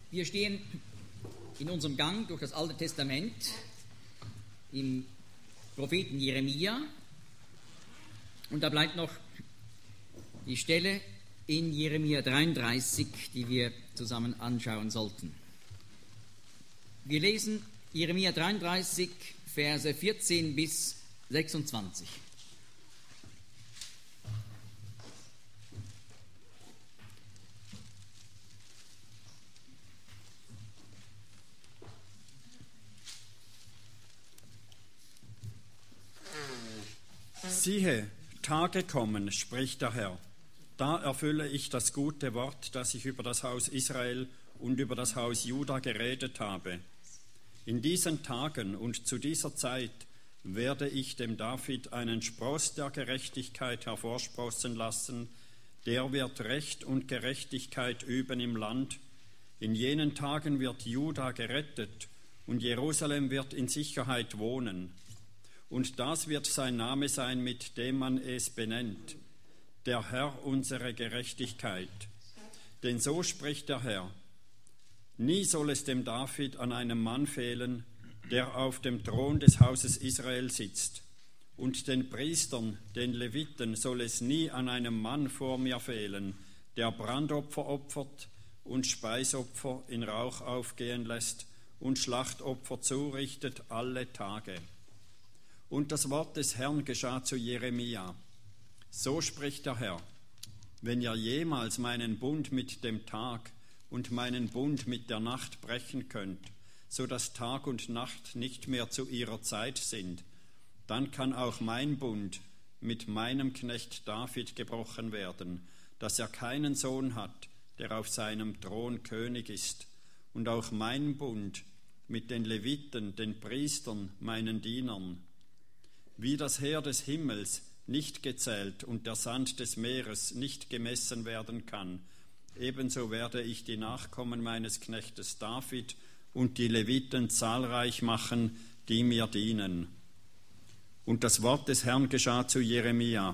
Wir stehen in unserem Gang durch das Alte Testament im Propheten Jeremia und da bleibt noch die Stelle in Jeremia 33, die wir zusammen anschauen sollten. Wir lesen Jeremia 33, Verse 14 bis 26. Siehe, Tage kommen, spricht der Herr, da erfülle ich das gute Wort, das ich über das Haus Israel und über das Haus Juda geredet habe. In diesen Tagen und zu dieser Zeit werde ich dem David einen Spross der Gerechtigkeit hervorsprossen lassen, der wird Recht und Gerechtigkeit üben im Land. In jenen Tagen wird Juda gerettet und Jerusalem wird in Sicherheit wohnen. Und das wird sein Name sein, mit dem man es benennt, der Herr unsere Gerechtigkeit. Denn so spricht der Herr, nie soll es dem David an einem Mann fehlen, der auf dem Thron des Hauses Israel sitzt. Und den Priestern, den Leviten, soll es nie an einem Mann vor mir fehlen, der Brandopfer opfert und Speisopfer in Rauch aufgehen lässt und Schlachtopfer zurichtet alle Tage. Und das Wort des Herrn geschah zu Jeremia. So spricht der Herr, wenn ihr jemals meinen Bund mit dem Tag und meinen Bund mit der Nacht brechen könnt, so dass Tag und Nacht nicht mehr zu ihrer Zeit sind, dann kann auch mein Bund mit meinem Knecht David gebrochen werden, dass er keinen Sohn hat, der auf seinem Thron König ist, und auch mein Bund mit den Leviten, den Priestern, meinen Dienern. Wie das Heer des Himmels nicht gezählt und der Sand des Meeres nicht gemessen werden kann, ebenso werde ich die Nachkommen meines Knechtes David und die Leviten zahlreich machen, die mir dienen. Und das Wort des Herrn geschah zu Jeremia.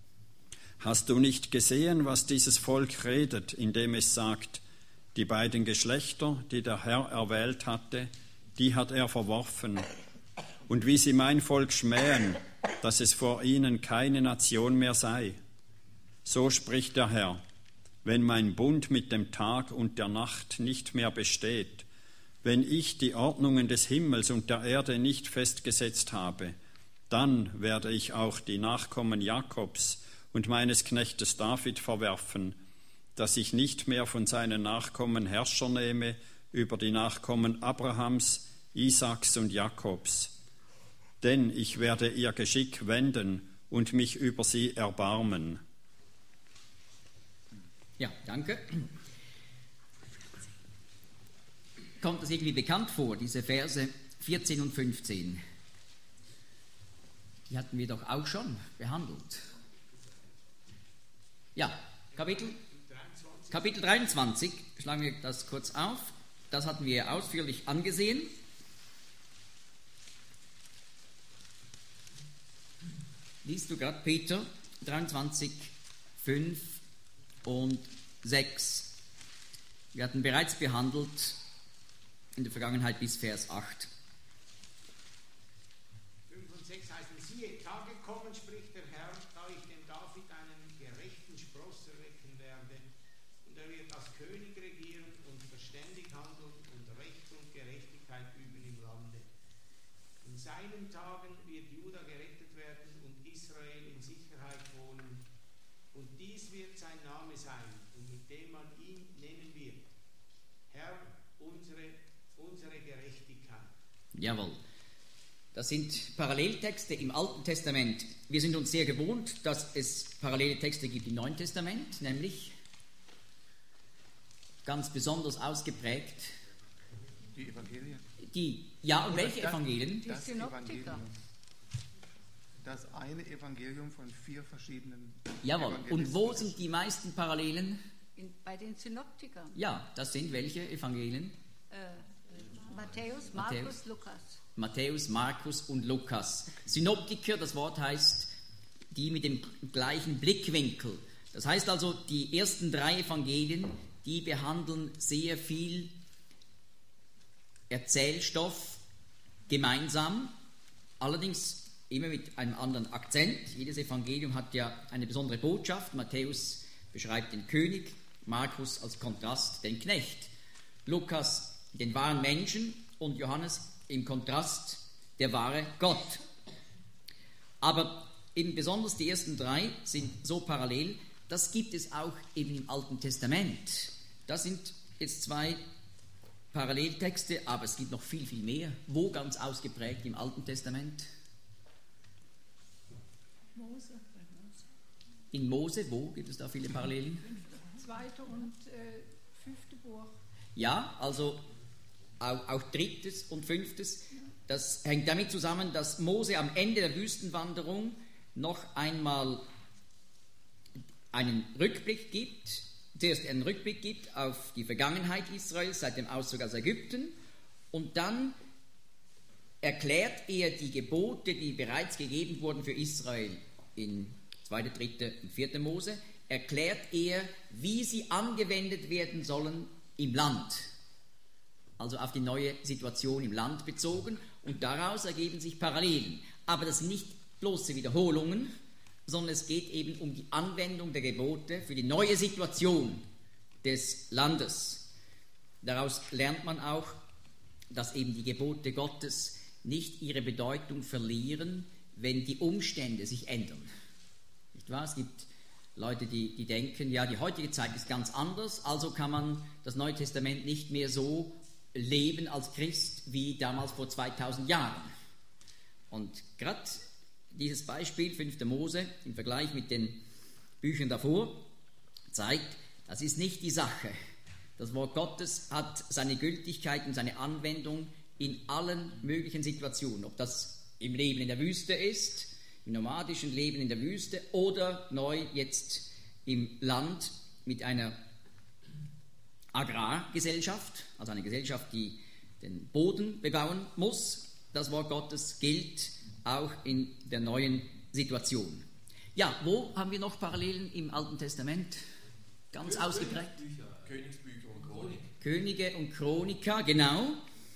Hast du nicht gesehen, was dieses Volk redet, indem es sagt, die beiden Geschlechter, die der Herr erwählt hatte, die hat er verworfen. Und wie sie mein Volk schmähen, dass es vor ihnen keine Nation mehr sei. So spricht der Herr, wenn mein Bund mit dem Tag und der Nacht nicht mehr besteht, wenn ich die Ordnungen des Himmels und der Erde nicht festgesetzt habe, dann werde ich auch die Nachkommen Jakobs und meines Knechtes David verwerfen, dass ich nicht mehr von seinen Nachkommen Herrscher nehme über die Nachkommen Abrahams, Isaaks und Jakobs. Denn ich werde ihr Geschick wenden und mich über sie erbarmen. Ja, danke. Kommt das irgendwie bekannt vor, diese Verse 14 und 15? Die hatten wir doch auch schon behandelt. Ja, Kapitel 23, schlagen wir das kurz auf. Das hatten wir ausführlich angesehen. Liest du gerade Peter 23, 5 und 6. Wir hatten bereits behandelt in der Vergangenheit bis Vers 8. 5 und 6 heißen, siehe, Tage kommen, spricht der Herr, da ich dem David einen gerechten Spross erwecken werde, und er wird als König regieren und verständig handeln und Recht und Gerechtigkeit üben im Lande. In seinen Tagen wird Juda gerettet werden und Israel in Sicherheit wohnen. Und dies wird sein Name sein, und mit dem man ihn nennen wird. Herr, unsere Gerechtigkeit. Jawohl. Das sind Paralleltexte im Alten Testament. Wir sind uns sehr gewohnt, dass es parallele Texte gibt im Neuen Testament, nämlich ganz besonders ausgeprägt. Die Evangelien? Und welche Evangelien? Die Synoptiker. Das eine Evangelium von 4 verschiedenen Jawohl. Evangelisten. Und wo sind die meisten Parallelen? Bei den Synoptikern. Ja, das sind welche Evangelien? Matthäus, Markus, Lukas. Matthäus, Markus und Lukas. Synoptiker, das Wort heißt, die mit dem gleichen Blickwinkel. Das heißt also, die ersten 3 Evangelien, die behandeln sehr viel Erzählstoff gemeinsam, allerdings immer mit einem anderen Akzent. Jedes Evangelium hat ja eine besondere Botschaft. Matthäus beschreibt den König, Markus als Kontrast den Knecht, Lukas den wahren Menschen und Johannes im Kontrast der wahre Gott. Aber eben besonders die ersten drei sind so parallel. Das gibt es auch eben im Alten Testament. Das sind jetzt zwei Paralleltexte, aber es gibt noch viel, viel mehr. Wo ganz ausgeprägt im Alten Testament? Mose. In Mose, wo gibt es da viele Parallelen? 2. und 5. Buch. Ja, also auch 3. und 5. Das hängt damit zusammen, dass Mose am Ende der Wüstenwanderung noch einmal einen Rückblick gibt, zuerst einen Rückblick gibt auf die Vergangenheit Israels seit dem Auszug aus Ägypten und dann erklärt er die Gebote, die bereits gegeben wurden für Israel in 2., 3. und 4. Mose, erklärt er, wie sie angewendet werden sollen im Land, also auf die neue Situation im Land bezogen, und daraus ergeben sich Parallelen. Aber das sind nicht bloße Wiederholungen, sondern es geht eben um die Anwendung der Gebote für die neue Situation des Landes. Daraus lernt man auch, dass eben die Gebote Gottes nicht ihre Bedeutung verlieren, wenn die Umstände sich ändern. Nicht wahr? Es gibt Leute, die denken, ja, die heutige Zeit ist ganz anders, also kann man das Neue Testament nicht mehr so leben als Christ wie damals vor 2000 Jahren. Und gerade dieses Beispiel 5. Mose im Vergleich mit den Büchern davor zeigt, das ist nicht die Sache. Das Wort Gottes hat seine Gültigkeit und seine Anwendung in allen möglichen Situationen, ob das im Leben in der Wüste ist, im nomadischen Leben in der Wüste oder neu jetzt im Land mit einer Agrargesellschaft, also eine Gesellschaft, die den Boden bebauen muss. Das Wort Gottes gilt auch in der neuen Situation. Ja, wo haben wir noch Parallelen im Alten Testament? Ganz ausgeprägt. Königsbücher und Chronik. Könige und Chroniker, genau.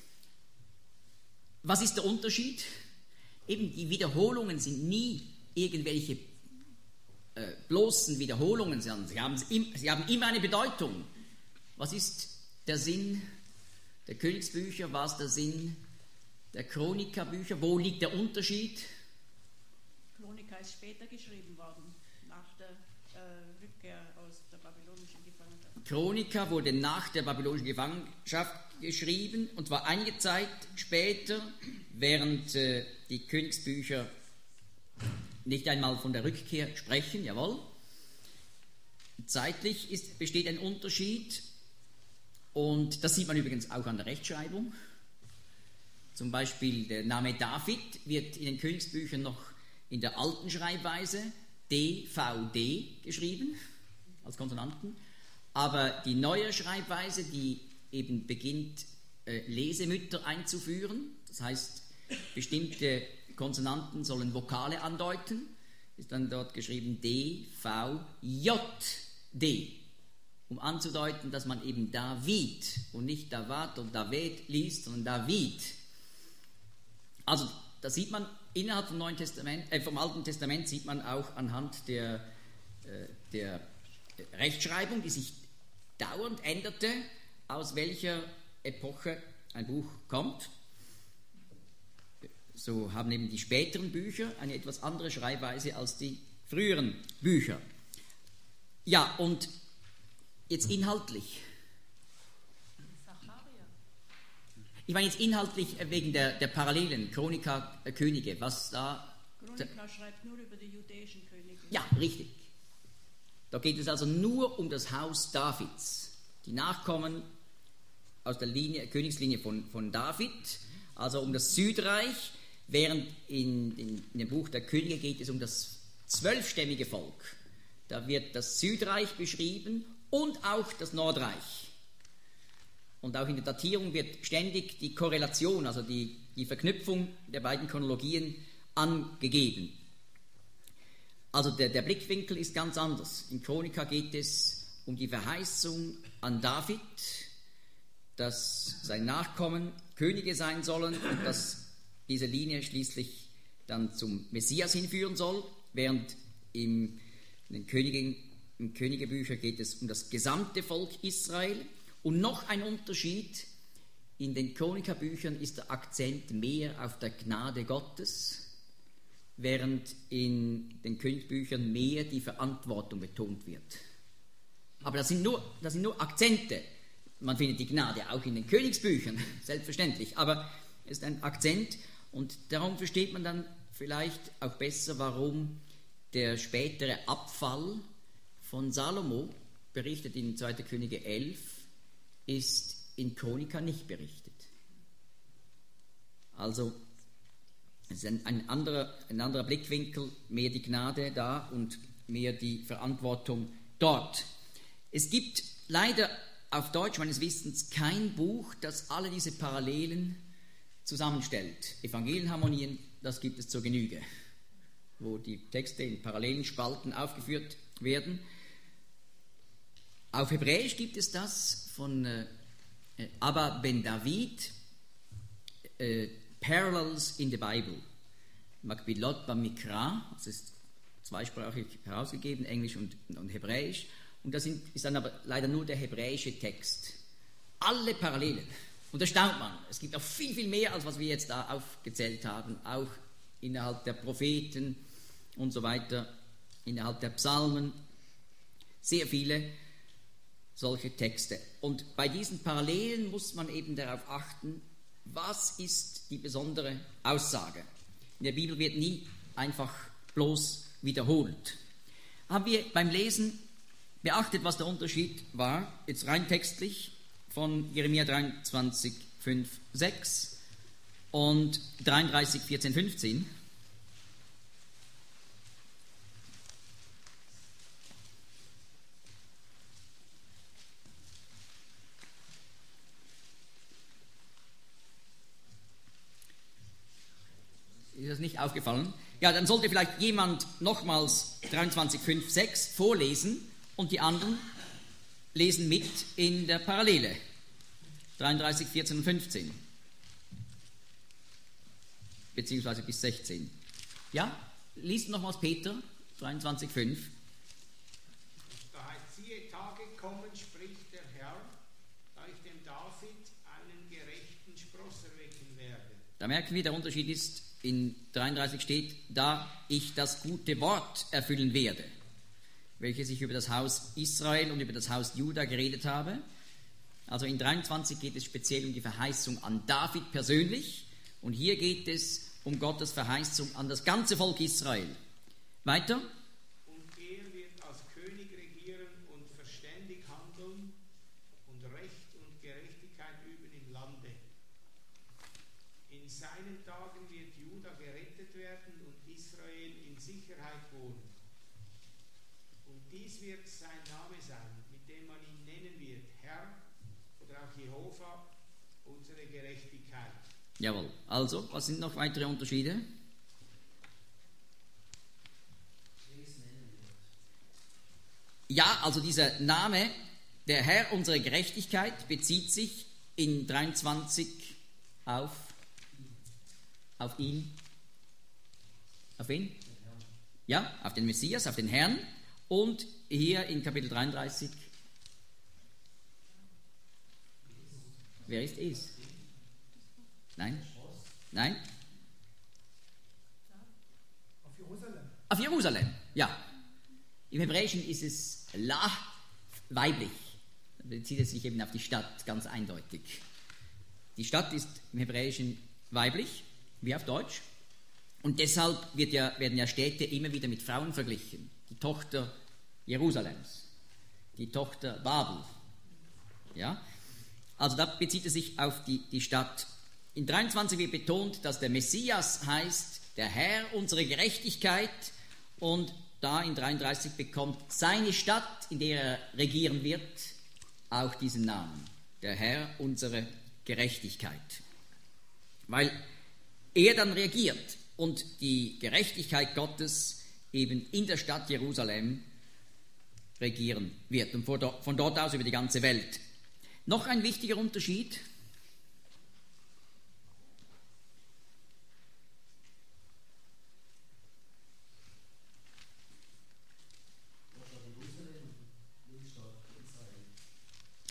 Was ist der Unterschied? Eben die Wiederholungen sind nie irgendwelche bloßen Wiederholungen, sondern sie haben immer eine Bedeutung. Was ist der Sinn der Königsbücher? Was ist der Sinn der Chronikerbücher? Wo liegt der Unterschied? Chronika ist später geschrieben worden, nach der Rückkehr aus der babylonischen Gefangenschaft. Chronika wurde nach der babylonischen Gefangenschaft geschrieben und zwar einige Zeit später, während die Königsbücher nicht einmal von der Rückkehr sprechen, jawohl. Zeitlich besteht ein Unterschied und das sieht man übrigens auch an der Rechtschreibung. Zum Beispiel der Name David wird in den Königsbüchern noch in der alten Schreibweise DVD geschrieben, als Konsonanten, aber die neue Schreibweise, die eben beginnt, Lesemütter einzuführen, das heißt, bestimmte Konsonanten sollen Vokale andeuten, ist dann dort geschrieben D-V-J-D, um anzudeuten, dass man eben David und nicht Davat und David liest, sondern David. Also, das sieht man innerhalb vom Neuen Testament, vom Alten Testament sieht man auch anhand der Rechtschreibung, die sich dauernd änderte, aus welcher Epoche ein Buch kommt. So haben eben die späteren Bücher eine etwas andere Schreibweise als die früheren Bücher. Ja, und jetzt inhaltlich. Ich meine jetzt inhaltlich wegen der Parallelen, Chroniker, Könige, was da... Chronika schreibt nur über die jüdischen Könige. Ja, richtig. Da geht es also nur um das Haus Davids. Die Nachkommen aus der Königslinie von David, also um das Südreich, während in dem Buch der Könige geht es um das 12-stämmige Volk. Da wird das Südreich beschrieben und auch das Nordreich. Und auch in der Datierung wird ständig die Korrelation, also die Verknüpfung der beiden Chronologien angegeben. Also der Blickwinkel ist ganz anders. In Chronika geht es um die Verheißung an David, dass sein Nachkommen Könige sein sollen und dass diese Linie schließlich dann zum Messias hinführen soll, während in den Königebüchern geht es um das gesamte Volk Israel. Und noch ein Unterschied: In den Chronikerbüchern ist der Akzent mehr auf der Gnade Gottes, während in den Königsbüchern mehr die Verantwortung betont wird. Aber das sind nur Akzente. Man findet die Gnade auch in den Königsbüchern, selbstverständlich, aber es ist ein Akzent und darum versteht man dann vielleicht auch besser, warum der spätere Abfall von Salomo, berichtet in 2. Könige 11, ist in Chronika nicht berichtet. Also es ist ein anderer Blickwinkel, mehr die Gnade da und mehr die Verantwortung dort. Es gibt leider auf Deutsch meines Wissens kein Buch, das alle diese Parallelen zusammenstellt. Evangelienharmonien, das gibt es zur Genüge, wo die Texte in parallelen Spalten aufgeführt werden. Auf Hebräisch gibt es das von Abba ben David, Parallels in the Bible. Makbilot bamikra, das ist zweisprachig herausgegeben, Englisch und Hebräisch. Und das ist dann aber leider nur der hebräische Text. Alle Parallelen. Und da staunt man. Es gibt auch viel, viel mehr, als was wir jetzt da aufgezählt haben. Auch innerhalb der Propheten und so weiter, innerhalb der Psalmen. Sehr viele solche Texte. Und bei diesen Parallelen muss man eben darauf achten, was ist die besondere Aussage. In der Bibel wird nie einfach bloß wiederholt. Haben wir beim Lesen beachtet, was der Unterschied war, jetzt rein textlich, von Jeremia 23, 5, 6 und 33, 14, 15. Ist das nicht aufgefallen? Ja, dann sollte vielleicht jemand nochmals 23, 5, 6 vorlesen und die anderen lesen mit in der Parallele. 33, 14 und 15. Beziehungsweise bis 16. Ja, liest nochmals Peter 23, 5. Da heißt, siehe, Tage kommen, spricht der Herr, da ich dem David einen gerechten Spross erwecken werde. Da merken wir, der Unterschied ist, in 33 steht, da ich das gute Wort erfüllen werde, welches ich über das Haus Israel und über das Haus Juda geredet habe. Also in 23 geht es speziell um die Verheißung an David persönlich und hier geht es um Gottes Verheißung an das ganze Volk Israel. Weiter. Und er wird als König regieren und verständig handeln und Recht und Gerechtigkeit üben im Lande. In seinen Tagen wird Juda gerettet werden und Israel in Sicherheit wohnen. Und dies wird sein Name sein, mit dem man ihn nennen wird, Herr oder auch Jehova, unsere Gerechtigkeit. Jawohl. Also, was sind noch weitere Unterschiede? Ja, also dieser Name, der Herr, unsere Gerechtigkeit, bezieht sich in 23 auf ihn. Auf wen? Ja, auf den Messias, auf den Herrn. Und hier in Kapitel 33, wer ist es? Nein? Nein? Auf Jerusalem. Auf Jerusalem, ja. Im Hebräischen ist es La, weiblich. Da bezieht es sich eben auf die Stadt, ganz eindeutig. Die Stadt ist im Hebräischen weiblich, wie auf Deutsch. Und deshalb werden ja Städte immer wieder mit Frauen verglichen. Die Tochter Jerusalems, die Tochter Babel. Ja? Also da bezieht es sich auf die Stadt. In 23 wird betont, dass der Messias heißt, der Herr, unsere Gerechtigkeit. Und da in 33 bekommt seine Stadt, in der er regieren wird, auch diesen Namen. Der Herr, unsere Gerechtigkeit. Weil er dann regiert und die Gerechtigkeit Gottes eben in der Stadt Jerusalem regieren wird und von dort aus über die ganze Welt. Noch ein wichtiger Unterschied.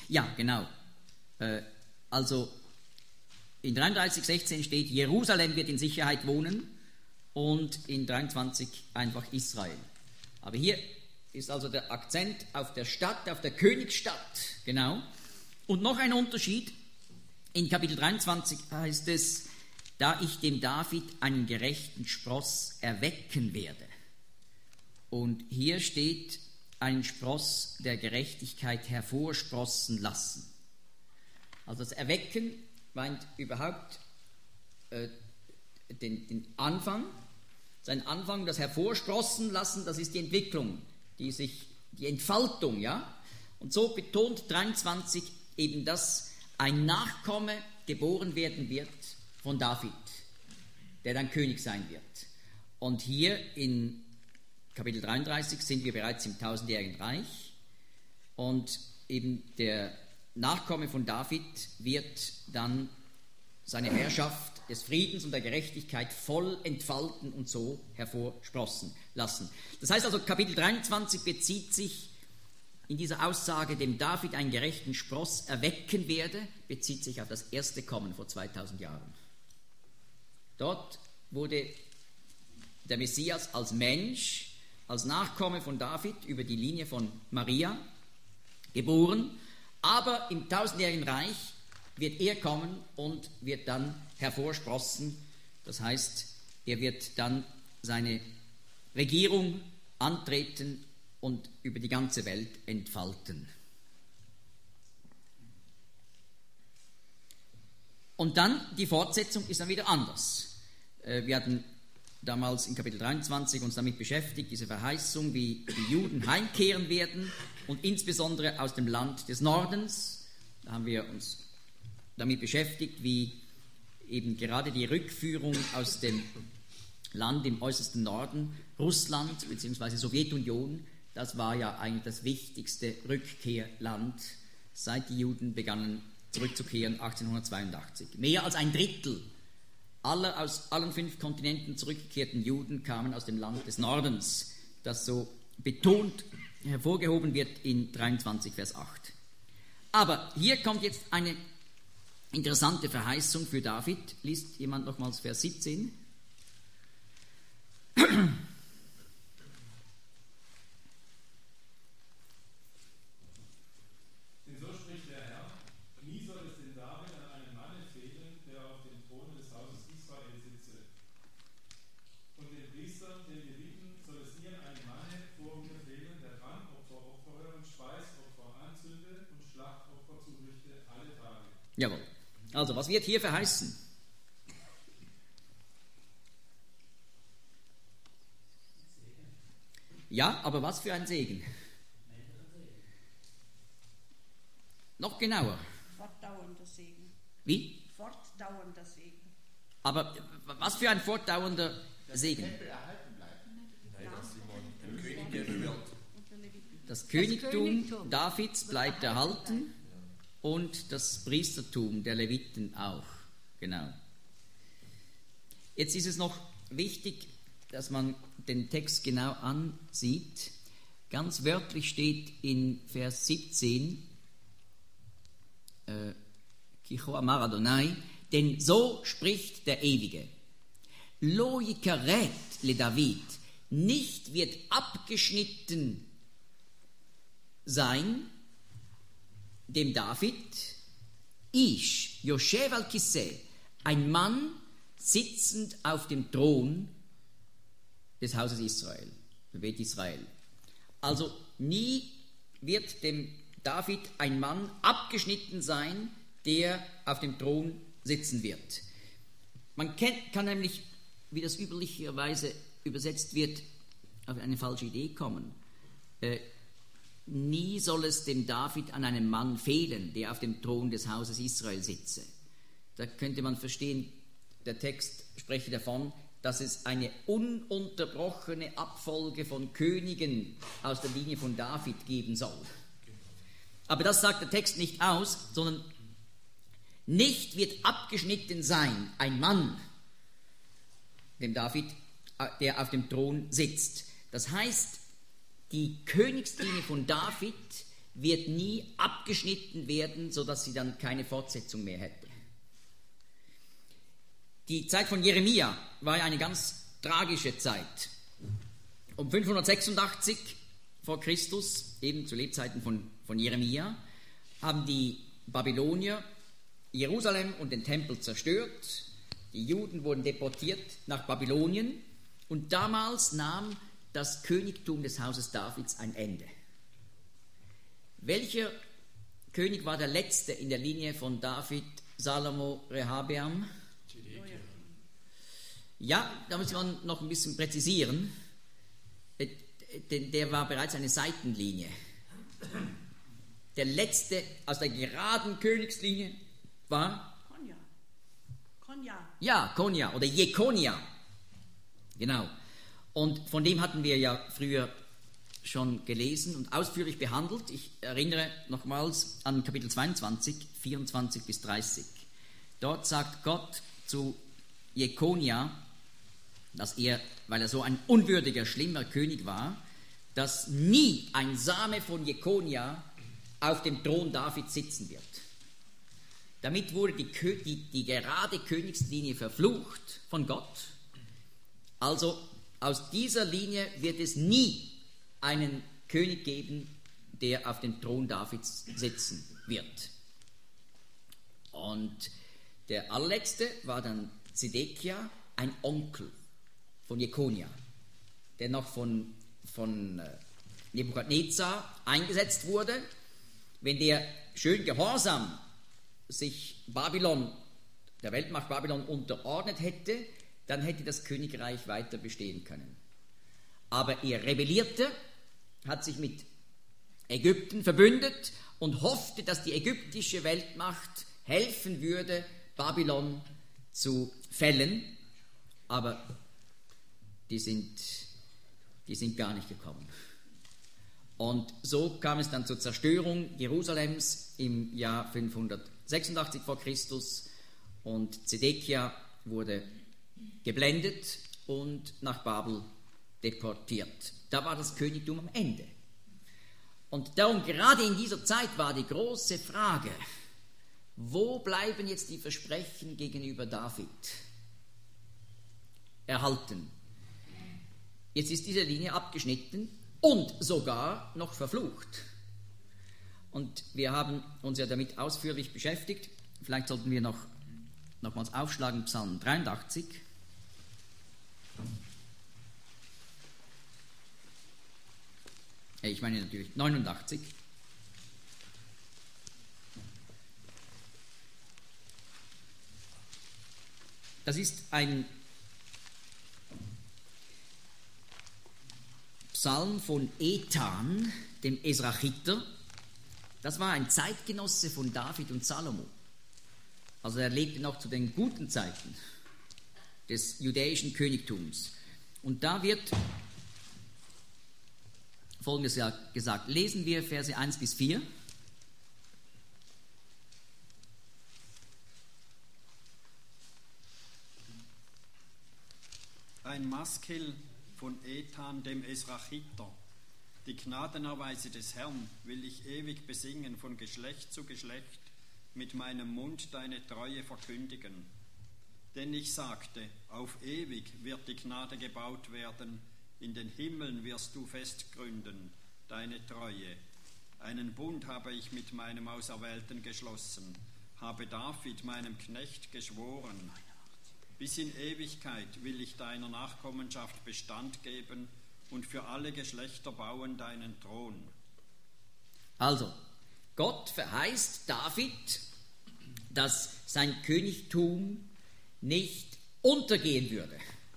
Ja, genau. Also in 33,16 steht, Jerusalem wird in Sicherheit wohnen und in 23 einfach Israel. Aber hier ist also der Akzent auf der Stadt, auf der Königsstadt, genau. Und noch ein Unterschied, in Kapitel 23 heißt es, da ich dem David einen gerechten Spross erwecken werde. Und hier steht, einen Spross der Gerechtigkeit hervorsprossen lassen. Also das Erwecken meint überhaupt den Anfang, sein Anfang, das Hervorsprossen lassen, das ist die Entwicklung, die Entfaltung, ja. Und so betont 23 eben, dass ein Nachkomme geboren werden wird von David, der dann König sein wird. Und hier in Kapitel 33 sind wir bereits im 1000-jährigen Reich und eben der Nachkomme von David wird dann seine Herrschaft des Friedens und der Gerechtigkeit voll entfalten und so hervorsprossen lassen. Das heißt also, Kapitel 23 bezieht sich in dieser Aussage, dem David einen gerechten Spross erwecken werde, bezieht sich auf das erste Kommen vor 2000 Jahren. Dort wurde der Messias als Mensch, als Nachkomme von David über die Linie von Maria geboren, aber im 1000-jährigen Reich wird er kommen und wird dann hervorsprossen. Das heißt, er wird dann seine Regierung antreten und über die ganze Welt entfalten. Und dann, die Fortsetzung ist dann wieder anders. Wir hatten damals in Kapitel 23 uns damit beschäftigt, diese Verheißung, wie die Juden heimkehren werden und insbesondere aus dem Land des Nordens. Da haben wir uns damit beschäftigt, wie eben gerade die Rückführung aus dem Land im äußersten Norden, Russland bzw. Sowjetunion, das war ja eigentlich das wichtigste Rückkehrland, seit die Juden begannen zurückzukehren 1882. Mehr als ein Drittel aller aus allen 5 Kontinenten zurückgekehrten Juden kamen aus dem Land des Nordens, das so betont hervorgehoben wird in 23, Vers 8. Aber hier kommt jetzt eine interessante Verheißung für David. Liest jemand nochmals Vers 17? Jawohl. Also, was wird hier verheißen? Ja, aber was für ein Segen? Noch genauer. Fortdauernder Segen. Wie? Fortdauernder Segen. Aber was für ein fortdauernder Segen? Das Königtum Davids bleibt erhalten. Und das Priestertum der Leviten auch. Genau. Jetzt ist es noch wichtig, dass man den Text genau ansieht. Ganz wörtlich steht in Vers 17, Kicho Amar Adonai, denn so spricht der Ewige. Lo yikaret le David, nicht wird abgeschnitten sein, dem David, Ish, Yoshev al-Kiseh, ein Mann sitzend auf dem Thron des Hauses Israel, Bet Israel. Also nie wird dem David ein Mann abgeschnitten sein, der auf dem Thron sitzen wird. Man kann nämlich, wie das üblicherweise übersetzt wird, auf eine falsche Idee kommen. Nie soll es dem David an einem Mann fehlen, der auf dem Thron des Hauses Israel sitze. Da könnte man verstehen, der Text spreche davon, dass es eine ununterbrochene Abfolge von Königen aus der Linie von David geben soll. Aber das sagt der Text nicht aus, sondern nicht wird abgeschnitten sein ein Mann, dem David, der auf dem Thron sitzt. Das heißt, die Königslinie von David wird nie abgeschnitten werden, sodass sie dann keine Fortsetzung mehr hätte. Die Zeit von Jeremia war ja eine ganz tragische Zeit. Um 586 vor Christus, eben zu Lebzeiten von Jeremia, haben die Babylonier Jerusalem und den Tempel zerstört. Die Juden wurden deportiert nach Babylonien und damals nahm das Königtum des Hauses Davids ein Ende. Welcher König war der letzte in der Linie von David, Salomo, Rehabeam? Ja, da muss man noch ein bisschen präzisieren, denn der war bereits eine Seitenlinie. Der letzte aus der geraden Königslinie war? Konja oder Jekonia. Genau. Und von dem hatten wir ja früher schon gelesen und ausführlich behandelt. Ich erinnere nochmals an Kapitel 22, 24 bis 30. Dort sagt Gott zu Jekonia, dass er, weil er so ein unwürdiger, schlimmer König war, dass nie ein Same von Jekonia auf dem Thron Davids sitzen wird. Damit wurde die gerade Königslinie verflucht von Gott. Also aus dieser Linie wird es nie einen König geben, der auf dem Thron Davids sitzen wird. Und der allerletzte war dann Zedekia, ein Onkel von Jekonia, der noch von Nebukadnezar eingesetzt wurde. Wenn der schön gehorsam sich Babylon, der Weltmacht Babylon unterordnet hätte, dann hätte das Königreich weiter bestehen können. Aber er rebellierte, hat sich mit Ägypten verbündet und hoffte, dass die ägyptische Weltmacht helfen würde, Babylon zu fällen. Aber die sind gar nicht gekommen. Und so kam es dann zur Zerstörung Jerusalems im Jahr 586 vor Christus und Zedekia wurde geblendet und nach Babel deportiert. Da war das Königtum am Ende. Und darum, gerade in dieser Zeit war die große Frage, wo bleiben jetzt die Versprechen gegenüber David erhalten? Jetzt ist diese Linie abgeschnitten und sogar noch verflucht. Und wir haben uns ja damit ausführlich beschäftigt. Vielleicht sollten wir nochmals aufschlagen, Psalm 83. Ich meine natürlich 89. Das ist ein Psalm von Ethan, dem Esrachiter. Das war ein Zeitgenosse von David und Salomo. Also er lebte noch zu den guten Zeiten des judäischen Königtums. Und da wird Folgendes gesagt. Lesen wir Verse 1 bis 4. Ein Maskil von Ethan, dem Esrachiter. Die Gnadenerweise des Herrn will ich ewig besingen, von Geschlecht zu Geschlecht, mit meinem Mund deine Treue verkündigen. Denn ich sagte, auf ewig wird die Gnade gebaut werden, in den Himmeln wirst du festgründen, deine Treue. Einen Bund habe ich mit meinem Auserwählten geschlossen, habe David, meinem Knecht, geschworen. Bis in Ewigkeit will ich deiner Nachkommenschaft Bestand geben und für alle Geschlechter bauen deinen Thron. Also, Gott verheißt David, dass sein Königtum nicht untergehen würde.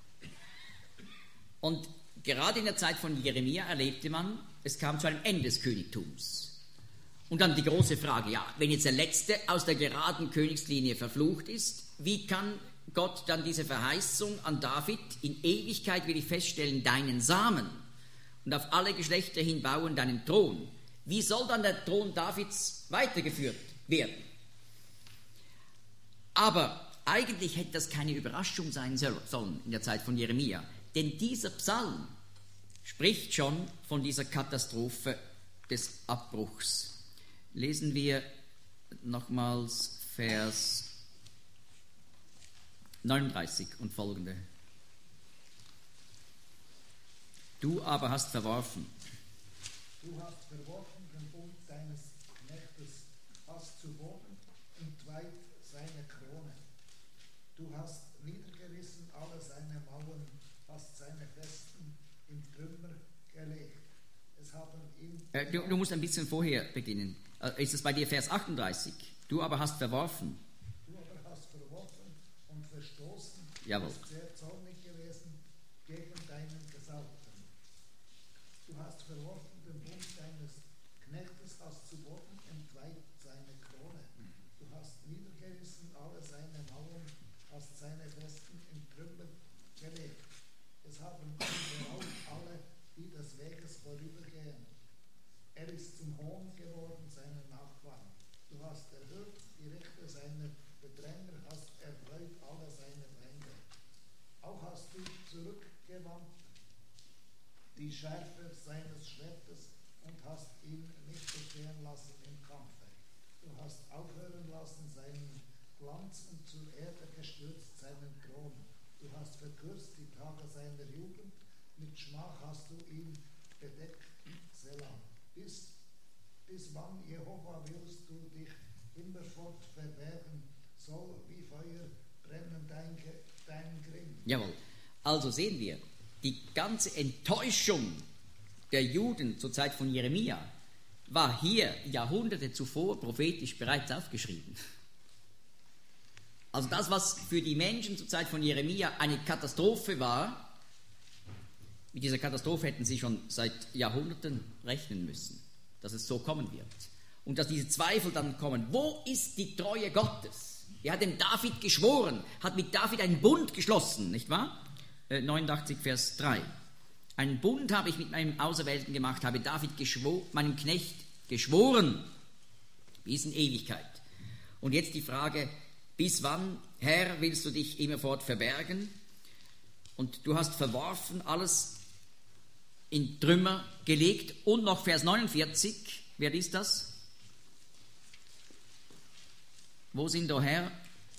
Und gerade in der Zeit von Jeremia erlebte man, es kam zu einem Ende des Königtums. Und dann die große Frage, ja, wenn jetzt der Letzte aus der geraden Königslinie verflucht ist, wie kann Gott dann diese Verheißung an David, in Ewigkeit will ich feststellen, deinen Samen und auf alle Geschlechter hin bauen deinen Thron. Wie soll dann der Thron Davids weitergeführt werden? Aber eigentlich hätte das keine Überraschung sein sollen in der Zeit von Jeremia, denn dieser Psalm spricht schon von dieser Katastrophe des Abbruchs. Lesen wir nochmals Vers 39 und folgende. Du aber hast verworfen. Du hast verworfen den Bund deines Knechtes, hast zu Boden entweiht seine Krone. Du hast niedergerissen alle seine Mauern, hast seine Festen in Trümmer gelegt. Es haben ihn... Du musst ein bisschen vorher beginnen. Ist es bei dir Vers 38? Du aber hast verworfen. Du aber hast verworfen und verstoßen. Jawohl. Du bist sehr zornig gewesen gegen deinen Gesalbten. Du hast verworfen den Bund deines Knechtes, hast zu Boden entweiht seine Krone. Du hast niedergerissen alle seine Mauern, hast seine Festen in Trümmer gelegt. Es haben ihn beraubt alle, die des Weges vorübergehen. Er ist zum Hohn geworden seinen Nachbarn. Du hast erhöht die Rechte seiner Bedränger, hast erfreut alle seine Feinde. Auch hast du zurückgewandt die Schärfe seines Schwertes und hast ihn nicht bestehen lassen im Kampfe. Du hast aufhören lassen seinen Glanz und zur Erde gestürzt seinen Thron. Du hast verkürzt die Tage seiner Jugend, mit Schmach hast du ihn bedeckt, Selah. Bis wann, Jehova, willst du dich immerfort verbergen? Soll wie Feuer brennen dein Grimm. Jawohl. Also sehen wir, die ganze Enttäuschung der Juden zur Zeit von Jeremia war hier Jahrhunderte zuvor prophetisch bereits aufgeschrieben. Also das, was für die Menschen zur Zeit von Jeremia eine Katastrophe war, mit dieser Katastrophe hätten sie schon seit Jahrhunderten rechnen müssen, dass es so kommen wird. Und dass diese Zweifel dann kommen. Wo ist die Treue Gottes? Er hat dem David geschworen, hat mit David einen Bund geschlossen, nicht wahr? 89, Vers 3. Einen Bund habe ich mit meinem Auserwählten gemacht, habe David meinem Knecht geschworen, bis in Ewigkeit. Und jetzt die Frage, bis wann, Herr, willst du dich immerfort verbergen? Und du hast verworfen, alles in Trümmer gelegt. Und noch Vers 49, wer liest das? Wo sind, o Herr?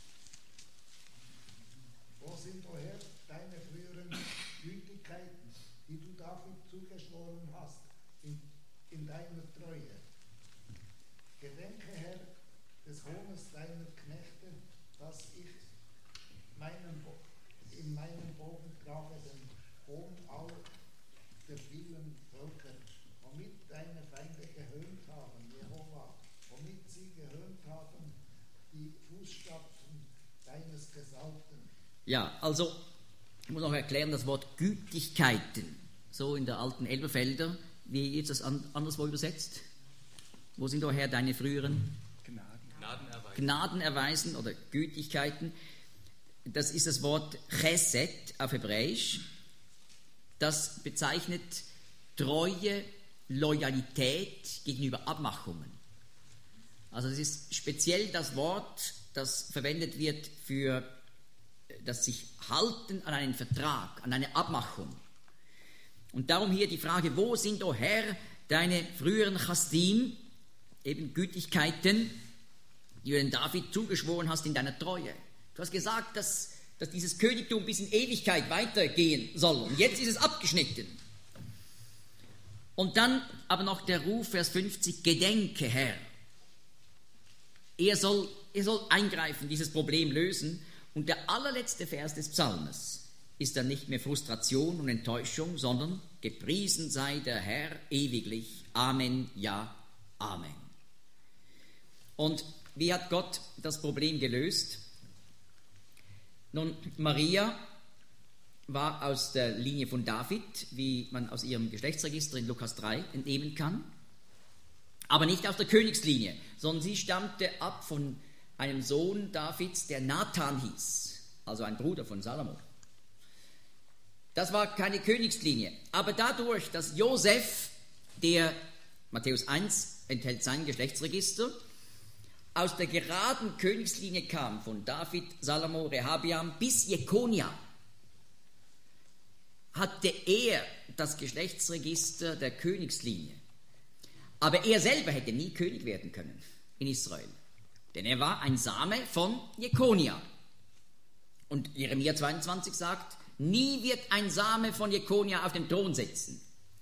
Wo sind, o Herr, deine früheren Gütigkeiten, die du David zugeschworen hast, in deiner Treue? Gedenke, Herr, des Hohnes deiner Knechte, dass ich in meinem Bogen trage den Hohn all der vielen Völker, womit deine Feinde gehöhnt haben, Jehova, womit sie gehöhnt haben, die Fußstapfen deines Gesalbten. Ja, also, ich muss noch erklären, das Wort Gütigkeiten, so in der alten Elberfelder, wie jetzt das anderswo übersetzt? Wo sind, o Herr, deine früheren Gnadenerweisen oder Gütigkeiten? Das ist das Wort Chesed auf Hebräisch. Das bezeichnet Treue, Loyalität gegenüber Abmachungen. Also es ist speziell das Wort, das verwendet wird für das sich halten an einen Vertrag, an eine Abmachung. Und darum hier die Frage, wo sind, o Herr, deine früheren Chasdim, eben Gütigkeiten, die du den David zugeschworen hast in deiner Treue. Du hast gesagt, dass dieses Königtum bis in Ewigkeit weitergehen soll. Und jetzt ist es abgeschnitten. Und dann aber noch der Ruf, Vers 50, Gedenke, Herr. Er soll eingreifen, dieses Problem lösen. Und der allerletzte Vers des Psalmes ist dann nicht mehr Frustration und Enttäuschung, sondern gepriesen sei der Herr ewiglich. Amen, ja, Amen. Und wie hat Gott das Problem gelöst? Nun, Maria war aus der Linie von David, wie man aus ihrem Geschlechtsregister in Lukas 3 entnehmen kann, aber nicht aus der Königslinie, sondern sie stammte ab von einem Sohn Davids, der Nathan hieß, also ein Bruder von Salomo. Das war keine Königslinie, aber dadurch, dass Josef, der Matthäus 1 enthält sein Geschlechtsregister, aus der geraden Königslinie kam, von David, Salomo, Rehabiam bis Jekonia, hatte er das Geschlechtsregister der Königslinie. Aber er selber hätte nie König werden können in Israel, denn er war ein Same von Jekonia. Und Jeremia 22 sagt, nie wird ein Same von Jekonia auf dem Thron sitzen.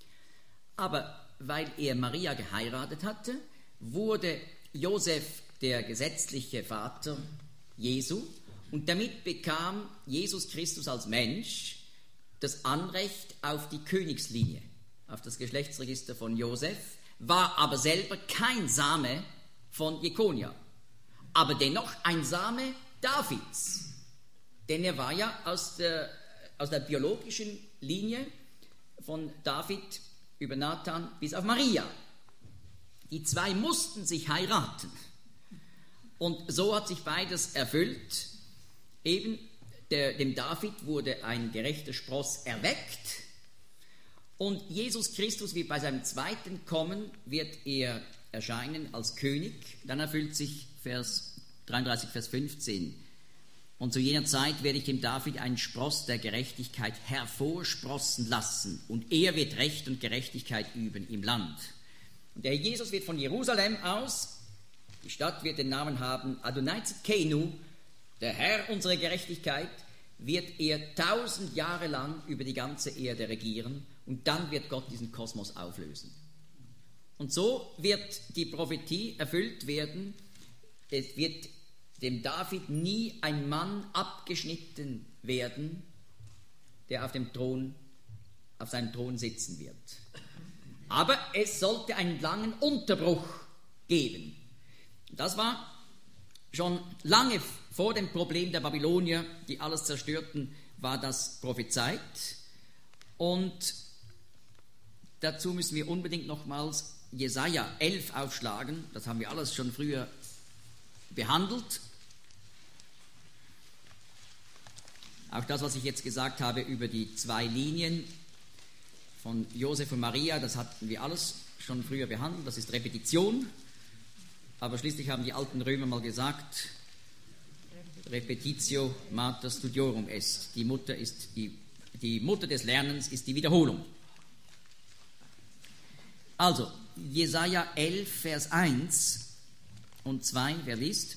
Aber weil er Maria geheiratet hatte, wurde Josef der gesetzliche Vater Jesu, und damit bekam Jesus Christus als Mensch das Anrecht auf die Königslinie, auf das Geschlechtsregister von Josef, war aber selber kein Same von Jekonia, aber dennoch ein Same Davids, denn er war ja aus der biologischen Linie von David über Nathan bis auf Maria. Die zwei mussten sich heiraten. Und so hat sich beides erfüllt. Eben dem David wurde ein gerechter Spross erweckt. Und Jesus Christus wird bei seinem zweiten Kommen, wird er erscheinen als König. Dann erfüllt sich Vers 33, Vers 15. Und zu jener Zeit werde ich dem David einen Spross der Gerechtigkeit hervorsprossen lassen. Und er wird Recht und Gerechtigkeit üben im Land. Und der Jesus wird von Jerusalem aus, die Stadt wird den Namen haben, Adonai Tzidkenu, der Herr unserer Gerechtigkeit, wird er 1000 Jahre lang über die ganze Erde regieren und dann wird Gott diesen Kosmos auflösen. Und so wird die Prophetie erfüllt werden, es wird dem David nie ein Mann abgeschnitten werden, der auf seinem Thron sitzen wird. Aber es sollte einen langen Unterbruch geben. Das war schon lange vor dem Problem der Babylonier, die alles zerstörten, war das prophezeit. Und dazu müssen wir unbedingt nochmals Jesaja 11 aufschlagen. Das haben wir alles schon früher behandelt. Auch das, was ich jetzt gesagt habe über die zwei Linien von Josef und Maria, das hatten wir alles schon früher behandelt. Das ist Repetition. Aber schließlich haben die alten Römer mal gesagt, Repetitio mater studiorum est. Die Mutter des Lernens ist die Wiederholung. Also, Jesaja 11, Vers 1 und 2, wer liest?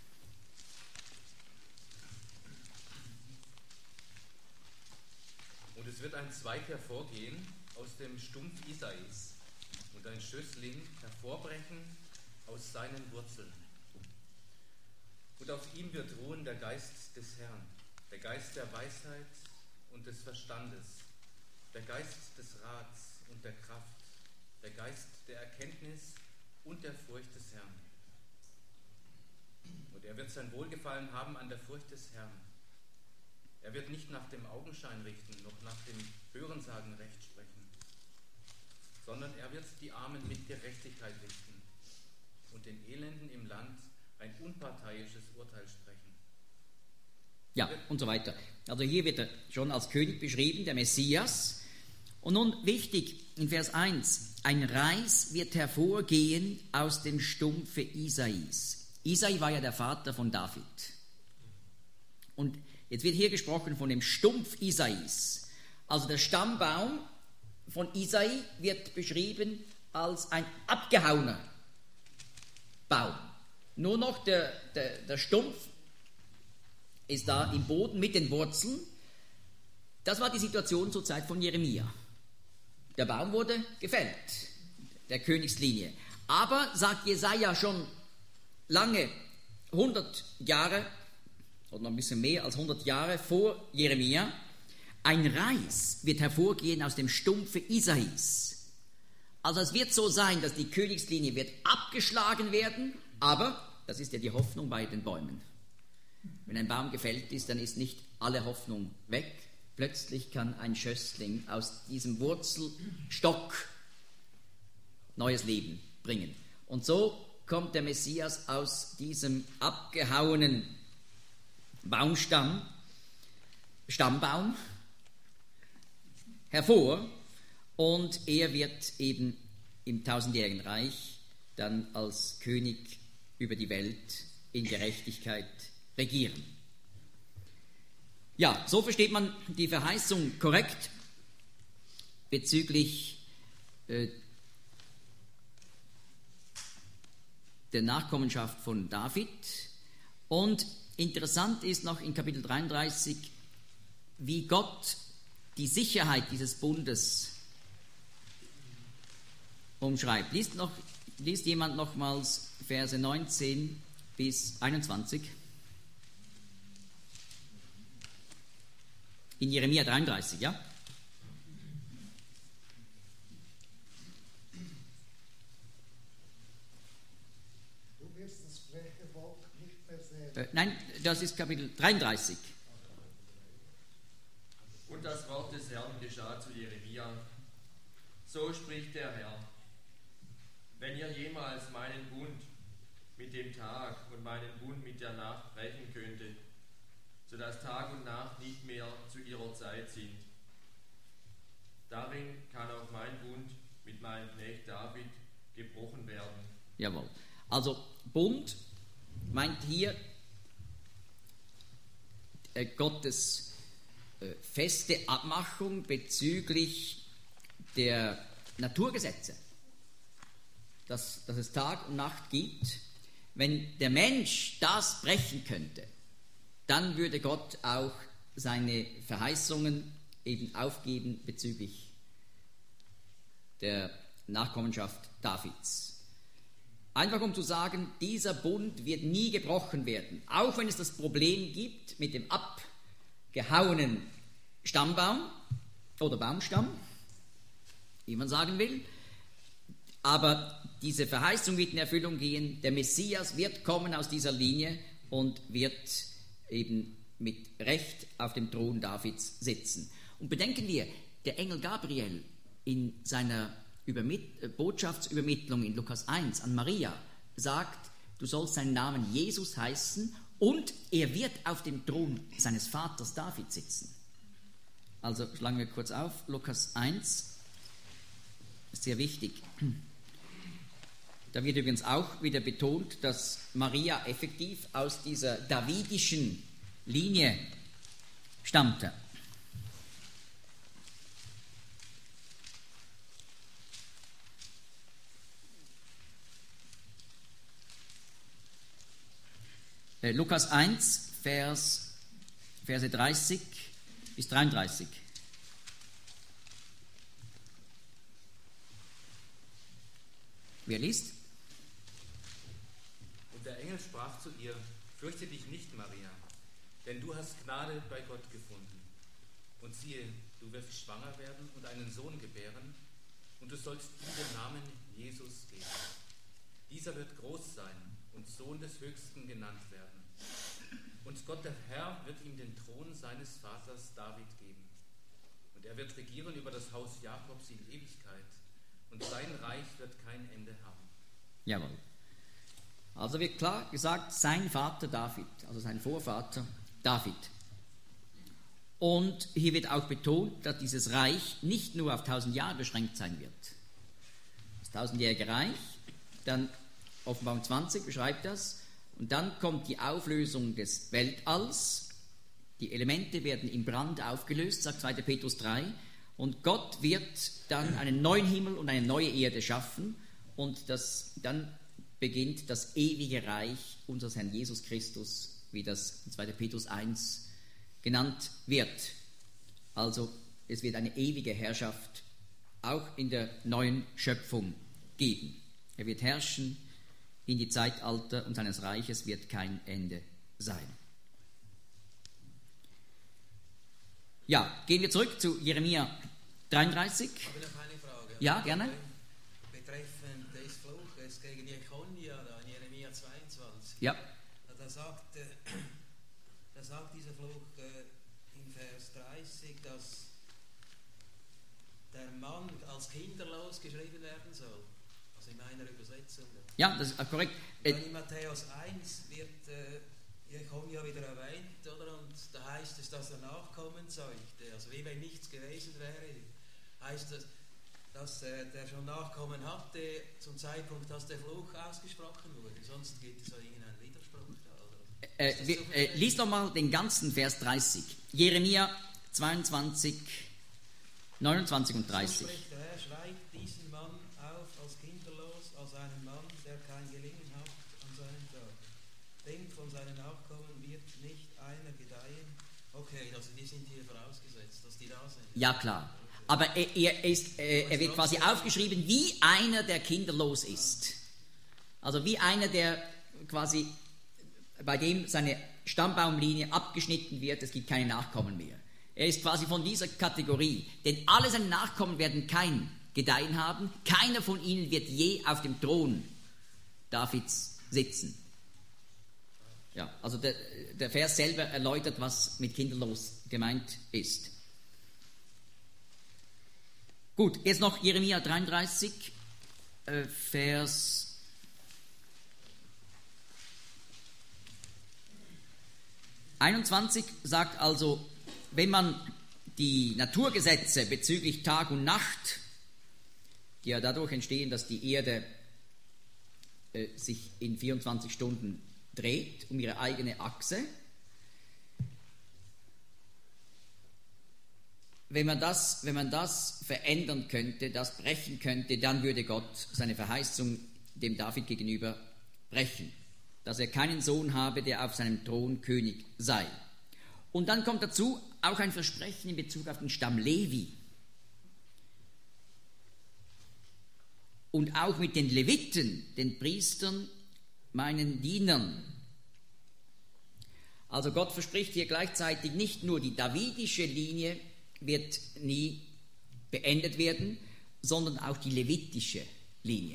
Und es wird ein Zweig hervorgehen aus dem Stumpf Isais und ein Schößling hervorbrechen aus seinen Wurzeln. Und auf ihm wird ruhen der Geist des Herrn, der Geist der Weisheit und des Verstandes, der Geist des Rats und der Kraft, der Geist der Erkenntnis und der Furcht des Herrn. Und er wird sein Wohlgefallen haben an der Furcht des Herrn. Er wird nicht nach dem Augenschein richten, noch nach dem Hörensagen Recht sprechen, sondern er wird die Armen mit Gerechtigkeit richten und den Elenden im Land ein unparteiisches Urteil sprechen. Ja, und so weiter. Also hier wird er schon als König beschrieben, der Messias. Und nun wichtig, in Vers 1, ein Reis wird hervorgehen aus dem Stumpfe Isais. Isai war ja der Vater von David. Und jetzt wird hier gesprochen von dem Stumpf Isais. Also der Stammbaum von Isai wird beschrieben als ein abgehauener Baum. Nur noch der Stumpf ist da im Boden mit den Wurzeln. Das war die Situation zur Zeit von Jeremia. Der Baum wurde gefällt, der Königslinie. Aber, sagt Jesaja schon lange, 100 Jahre oder noch ein bisschen mehr als 100 Jahre vor Jeremia, ein Reis wird hervorgehen aus dem Stumpfe Isais. Also es wird so sein, dass die Königslinie wird abgeschlagen werden, aber das ist ja die Hoffnung bei den Bäumen. Wenn ein Baum gefällt ist, dann ist nicht alle Hoffnung weg. Plötzlich kann ein Schössling aus diesem Wurzelstock neues Leben bringen. Und so kommt der Messias aus diesem abgehauenen Stammbaum hervor und er wird eben im tausendjährigen Reich dann als König über die Welt in Gerechtigkeit regieren. Ja, so versteht man die Verheißung korrekt bezüglich der Nachkommenschaft von David. Und interessant ist noch in Kapitel 33, wie Gott die Sicherheit dieses Bundes umschreibt. Liest jemand nochmals Verse 19 bis 21? In Jeremia 33, ja? Du wirst das freche Volk nicht mehr sehen. Nein, das ist Kapitel 33. Und das Wort des Herrn geschah zu Jeremia. So spricht der Herr: Wenn ihr jemals meinen Bund mit dem Tag und meinen Bund mit der Nacht brechen könntet, sodass Tag und Nacht nicht mehr zu ihrer Zeit sind, darin kann auch mein Bund mit meinem Knecht David gebrochen werden. Jawohl. Also Bund meint hier Gottes feste Abmachung bezüglich der Naturgesetze, dass es Tag und Nacht gibt. Wenn der Mensch das brechen könnte, dann würde Gott auch seine Verheißungen eben aufgeben bezüglich der Nachkommenschaft Davids. Einfach um zu sagen, dieser Bund wird nie gebrochen werden, auch wenn es das Problem gibt mit dem abgehauenen Stammbaum oder Baumstamm, wie man sagen will. Aber diese Verheißung wird in Erfüllung gehen. Der Messias wird kommen aus dieser Linie und wird eben mit Recht auf dem Thron Davids sitzen. Und bedenken wir, der Engel Gabriel in seiner Botschaftsübermittlung in Lukas 1 an Maria sagt, du sollst seinen Namen Jesus heißen und er wird auf dem Thron seines Vaters David sitzen. Also schlagen wir kurz auf, Lukas 1, ist sehr wichtig. Da wird übrigens auch wieder betont, dass Maria effektiv aus dieser davidischen Linie stammte. Lukas 1, Verse 30 bis 33. Wer liest? Und der Engel sprach zu ihr: Fürchte dich nicht, Maria, denn du hast Gnade bei Gott gefunden. Und siehe, du wirst schwanger werden und einen Sohn gebären, und du sollst ihm den Namen Jesus geben. Dieser wird groß sein und Sohn des Höchsten genannt werden. Und Gott, der Herr, wird ihm den Thron seines Vaters David geben. Und er wird regieren über das Haus Jakobs in Ewigkeit, und sein Reich wird kein Ende haben. Jawohl. Also wird klar gesagt, sein Vater David, also sein Vorvater David. Und hier wird auch betont, dass dieses Reich nicht nur auf 1000 Jahre beschränkt sein wird. Das 1000-jährige Reich, dann Offenbarung 20 beschreibt das, und dann kommt die Auflösung des Weltalls, die Elemente werden im Brand aufgelöst, sagt 2. Petrus 3, und Gott wird dann einen neuen Himmel und eine neue Erde schaffen, und dann beginnt das ewige Reich unseres Herrn Jesus Christus, wie das in 2. Petrus 1 genannt wird. Also es wird eine ewige Herrschaft auch in der neuen Schöpfung geben. Er wird herrschen in die Zeitalter und seines Reiches wird kein Ende sein. Ja, gehen wir zurück zu Jeremia 33. Habe ich noch eine Frage? Ja, gerne. Betreffend des Fluches gegen Jekonia, da in Jeremia 22. Ja. Da sagt dieser Fluch in Vers 30, dass der Mann als kinderlos geschrieben werden soll. Also in meiner Übersetzung. Ja, das ist korrekt. In Matthäus 1 wird Jekonia wieder erwähnt, oder? Und da heißt es, dass er Nachkommen zeugte. Also wie wenn nichts gewesen wäre, heißt das, dass der schon Nachkommen hatte zum Zeitpunkt, dass der Fluch ausgesprochen wurde. Sonst gibt es ja irgendeinen Widerspruch da. Lies nochmal den ganzen Vers 30. Jeremia 22, 29 und 30. So spricht der Herr, schreibt diesen Mann auf als kinderlos, als einen Mann, der kein Gelingen hat, okay, also die sind hier vorausgesetzt, dass die da sind. Ja, klar. Aber er wird quasi aufgeschrieben wie einer, der kinderlos ist. Also wie einer, der quasi, bei dem seine Stammbaumlinie abgeschnitten wird, es gibt keine Nachkommen mehr. Er ist quasi von dieser Kategorie, denn alle seine Nachkommen werden kein Gedeihen haben, keiner von ihnen wird je auf dem Thron Davids sitzen. Ja, also der Vers selber erläutert, was mit kinderlos gemeint ist. Gut, jetzt noch Jeremia 33, Vers 21 sagt also, wenn man die Naturgesetze bezüglich Tag und Nacht, die ja dadurch entstehen, dass die Erde sich in 24 Stunden dreht um ihre eigene Achse, wenn man das verändern könnte, das brechen könnte, dann würde Gott seine Verheißung dem David gegenüber brechen, dass er keinen Sohn habe, der auf seinem Thron König sei. Und dann kommt dazu auch ein Versprechen in Bezug auf den Stamm Levi. Und auch mit den Leviten, den Priestern, meinen Dienern. Also Gott verspricht hier gleichzeitig nicht nur die davidische Linie wird nie beendet werden, sondern auch die levitische Linie.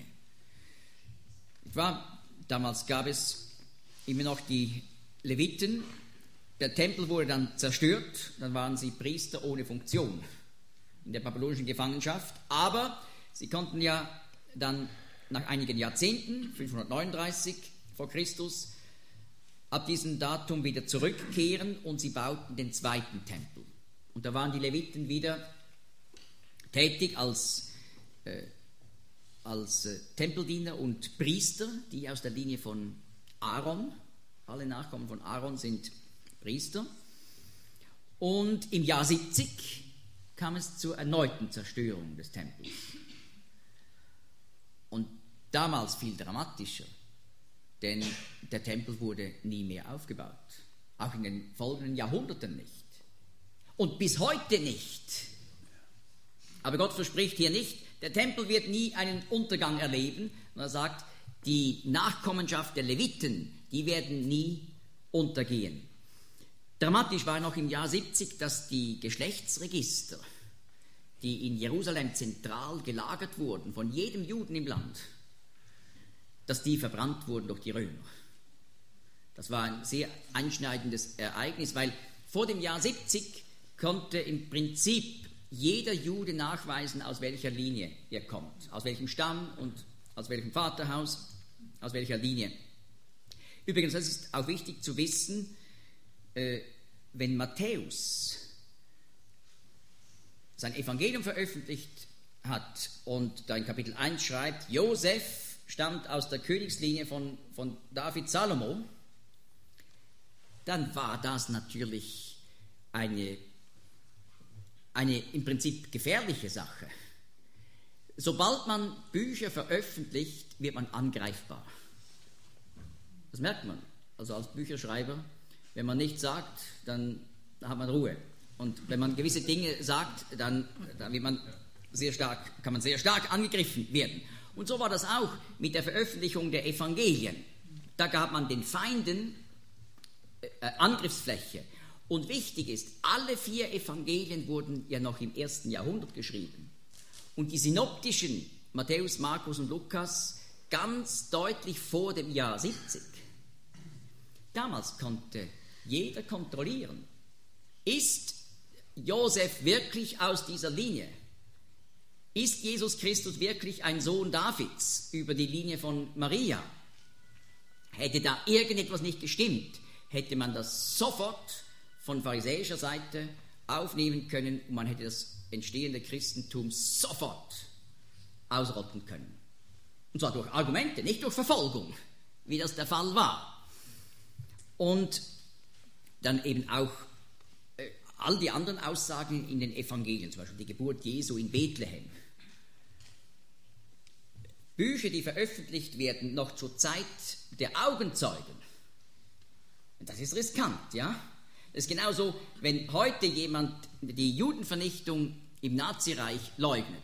Damals gab es immer noch die Leviten. Der Tempel wurde dann zerstört, dann waren sie Priester ohne Funktion in der babylonischen Gefangenschaft. Aber sie konnten ja dann nach einigen Jahrzehnten, 539 vor Christus, ab diesem Datum wieder zurückkehren und sie bauten den zweiten Tempel. Und da waren die Leviten wieder tätig als Tempeldiener und Priester, die aus der Linie von Aaron, alle Nachkommen von Aaron sind Priester. Und im Jahr 70 kam es zur erneuten Zerstörung des Tempels. Und damals viel dramatischer, denn der Tempel wurde nie mehr aufgebaut, auch in den folgenden Jahrhunderten nicht. Und bis heute nicht. Aber Gott verspricht hier nicht, der Tempel wird nie einen Untergang erleben. Und er sagt, die Nachkommenschaft der Leviten, die werden nie untergehen. Dramatisch war noch im Jahr 70, dass die Geschlechtsregister, die in Jerusalem zentral gelagert wurden, von jedem Juden im Land, dass die verbrannt wurden durch die Römer. Das war ein sehr einschneidendes Ereignis, weil vor dem Jahr 70 konnte im Prinzip jeder Jude nachweisen, aus welcher Linie er kommt, aus welchem Stamm und aus welchem Vaterhaus, aus welcher Linie. Übrigens, das ist auch wichtig zu wissen, wenn Matthäus sein Evangelium veröffentlicht hat und da in Kapitel 1 schreibt, Josef stammt aus der Königslinie von David Salomo, dann war das natürlich eine im Prinzip gefährliche Sache. Sobald man Bücher veröffentlicht, wird man angreifbar. Das merkt man. Also als Bücherschreiber, wenn man nichts sagt, dann hat man Ruhe. Und wenn man gewisse Dinge sagt, dann wird man kann man sehr stark angegriffen werden. Und so war das auch mit der Veröffentlichung der Evangelien. Da gab man den Feinden Angriffsfläche. Und wichtig ist, alle 4 Evangelien wurden ja noch im 1. Jahrhundert geschrieben. Und die synoptischen, Matthäus, Markus und Lukas, ganz deutlich vor dem Jahr 70. Damals konnte jeder kontrollieren, ist Josef wirklich aus dieser Linie? Ist Jesus Christus wirklich ein Sohn Davids über die Linie von Maria? Hätte da irgendetwas nicht gestimmt, hätte man das sofort von pharisäischer Seite aufnehmen können und man hätte das entstehende Christentum sofort ausrotten können. Und zwar durch Argumente, nicht durch Verfolgung, wie das der Fall war. Und dann eben auch all die anderen Aussagen in den Evangelien, zum Beispiel die Geburt Jesu in Bethlehem. Bücher, die veröffentlicht werden, noch zur Zeit der Augenzeugen. Und das ist riskant, ja? Es ist genauso, wenn heute jemand die Judenvernichtung im Nazireich leugnet.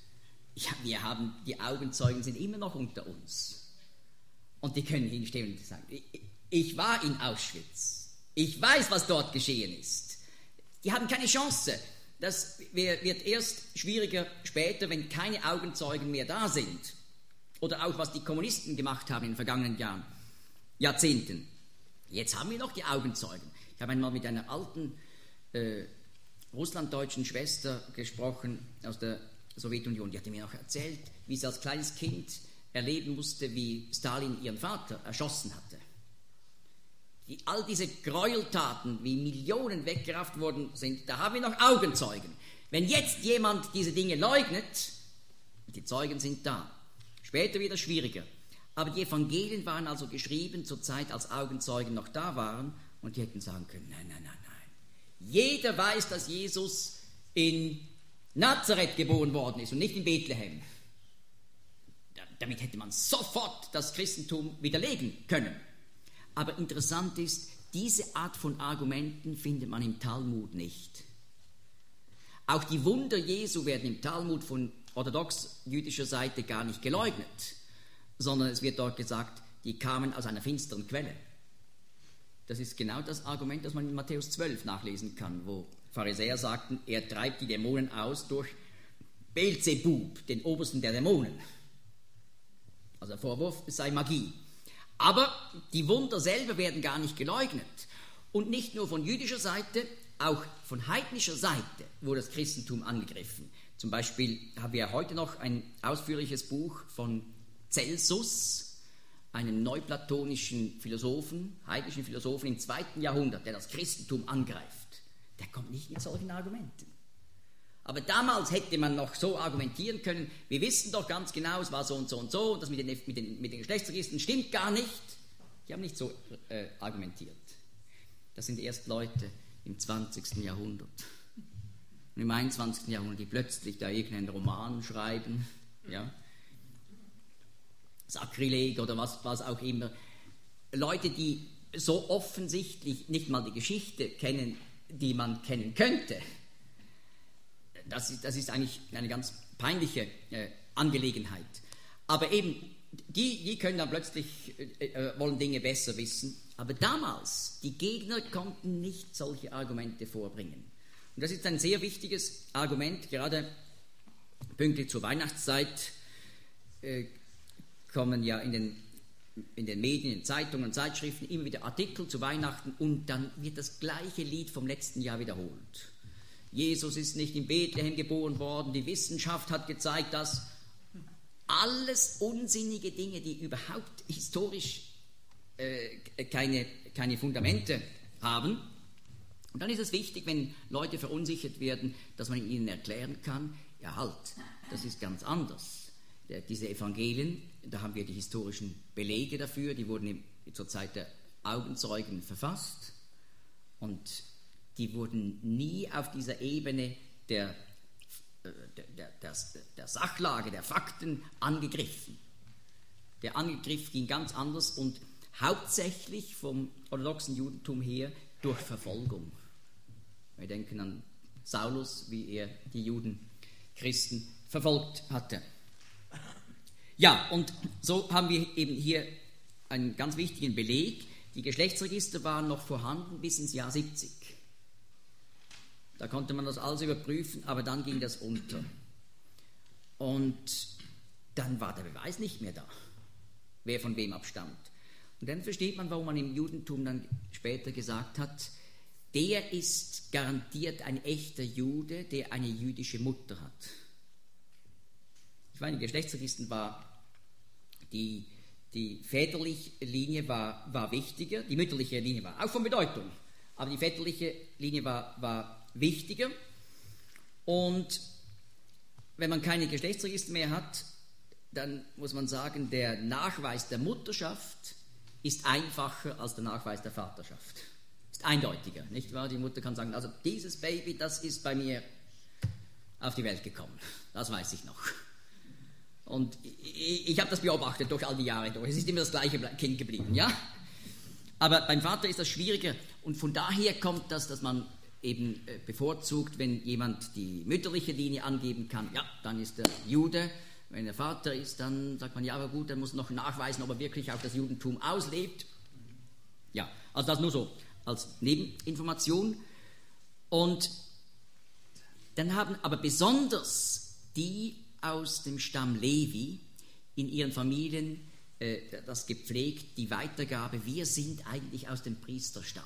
Ja, die Augenzeugen sind immer noch unter uns. Und die können hinstehen und sagen, ich war in Auschwitz. Ich weiß, was dort geschehen ist. Die haben keine Chance. Das wird erst schwieriger später, wenn keine Augenzeugen mehr da sind. Oder auch, was die Kommunisten gemacht haben in den vergangenen Jahrzehnten. Jetzt haben wir noch die Augenzeugen. Ich habe einmal mit einer alten russlanddeutschen Schwester gesprochen aus der Sowjetunion. Die hatte mir noch erzählt, wie sie als kleines Kind erleben musste, wie Stalin ihren Vater erschossen hatte. All diese Gräueltaten, wie Millionen weggerafft worden sind, da haben wir noch Augenzeugen. Wenn jetzt jemand diese Dinge leugnet, die Zeugen sind da. Später wird es schwieriger. Aber die Evangelien waren also geschrieben zur Zeit, als Augenzeugen noch da waren, und die hätten sagen können, nein. Jeder weiß, dass Jesus in Nazareth geboren worden ist und nicht in Bethlehem. Damit hätte man sofort das Christentum widerlegen können. Aber interessant ist, diese Art von Argumenten findet man im Talmud nicht. Auch die Wunder Jesu werden im Talmud von orthodox-jüdischer Seite gar nicht geleugnet, sondern es wird dort gesagt, die kamen aus einer finsteren Quelle. Das ist genau das Argument, das man in Matthäus 12 nachlesen kann, wo Pharisäer sagten, er treibt die Dämonen aus durch Beelzebub, den Obersten der Dämonen. Also der Vorwurf, es sei Magie. Aber die Wunder selber werden gar nicht geleugnet. Und nicht nur von jüdischer Seite, auch von heidnischer Seite wurde das Christentum angegriffen. Zum Beispiel haben wir heute noch ein ausführliches Buch von Celsus, einem neuplatonischen Philosophen, heidnischen Philosophen im 2. Jahrhundert, der das Christentum angreift. Der kommt nicht mit solchen Argumenten. Aber damals hätte man noch so argumentieren können, wir wissen doch ganz genau, es war so und so und so, und das mit den Geschlechtsregistern stimmt gar nicht. Die haben nicht so argumentiert. Das sind erst Leute im 20. Jahrhundert. Und im 21. Jahrhundert, die plötzlich da irgendeinen Roman schreiben, ja, Sakrileg oder was auch immer. Leute, die so offensichtlich nicht mal die Geschichte kennen, die man kennen könnte. Das ist eigentlich eine ganz peinliche Angelegenheit. Aber eben, die können dann plötzlich, wollen Dinge besser wissen. Aber damals, die Gegner konnten nicht solche Argumente vorbringen. Und das ist ein sehr wichtiges Argument, gerade pünktlich zur Weihnachtszeit kommen ja in den Medien, in Zeitungen und Zeitschriften immer wieder Artikel zu Weihnachten, und dann wird das gleiche Lied vom letzten Jahr wiederholt. Jesus ist nicht in Bethlehem geboren worden, die Wissenschaft hat gezeigt, dass alles unsinnige Dinge, die überhaupt historisch keine Fundamente haben. Und dann ist es wichtig, wenn Leute verunsichert werden, dass man ihnen erklären kann, ja halt, das ist ganz anders. Diese Evangelien, da haben wir die historischen Belege dafür, die wurden zur Zeit der Augenzeugen verfasst, und die wurden nie auf dieser Ebene der Sachlage, der Fakten angegriffen. Der Angriff ging ganz anders und hauptsächlich vom orthodoxen Judentum her durch Verfolgung. Wir denken an Saulus, wie er die Judenchristen verfolgt hatte. Ja, und so haben wir eben hier einen ganz wichtigen Beleg. Die Geschlechtsregister waren noch vorhanden bis ins Jahr 70. Da konnte man das alles überprüfen, aber dann ging das unter. Und dann war der Beweis nicht mehr da, wer von wem abstammt. Und dann versteht man, warum man im Judentum dann später gesagt hat, der ist garantiert ein echter Jude, der eine jüdische Mutter hat. Ich meine, in den Geschlechtsregistern war die väterliche Linie war wichtiger, die mütterliche Linie war auch von Bedeutung, aber die väterliche Linie war wichtiger. Und wenn man keine Geschlechtsregister mehr hat, dann muss man sagen, der Nachweis der Mutterschaft ist einfacher als der Nachweis der Vaterschaft. Ist eindeutiger, nicht wahr? Die Mutter kann sagen, also dieses Baby, das ist bei mir auf die Welt gekommen. Das weiß ich noch. Und ich habe das beobachtet durch all die Jahre durch. Es ist immer das gleiche Kind geblieben, ja? Aber beim Vater ist das schwieriger und von daher kommt das, dass man eben bevorzugt, wenn jemand die mütterliche Linie angeben kann, ja, dann ist er Jude. Wenn er Vater ist, dann sagt man, ja, aber gut, er muss noch nachweisen, ob er wirklich auch das Judentum auslebt. Ja, also das nur so als Nebeninformation. Und dann haben aber besonders die aus dem Stamm Levi in ihren Familien das gepflegt, die Weitergabe, wir sind eigentlich aus dem Priesterstamm.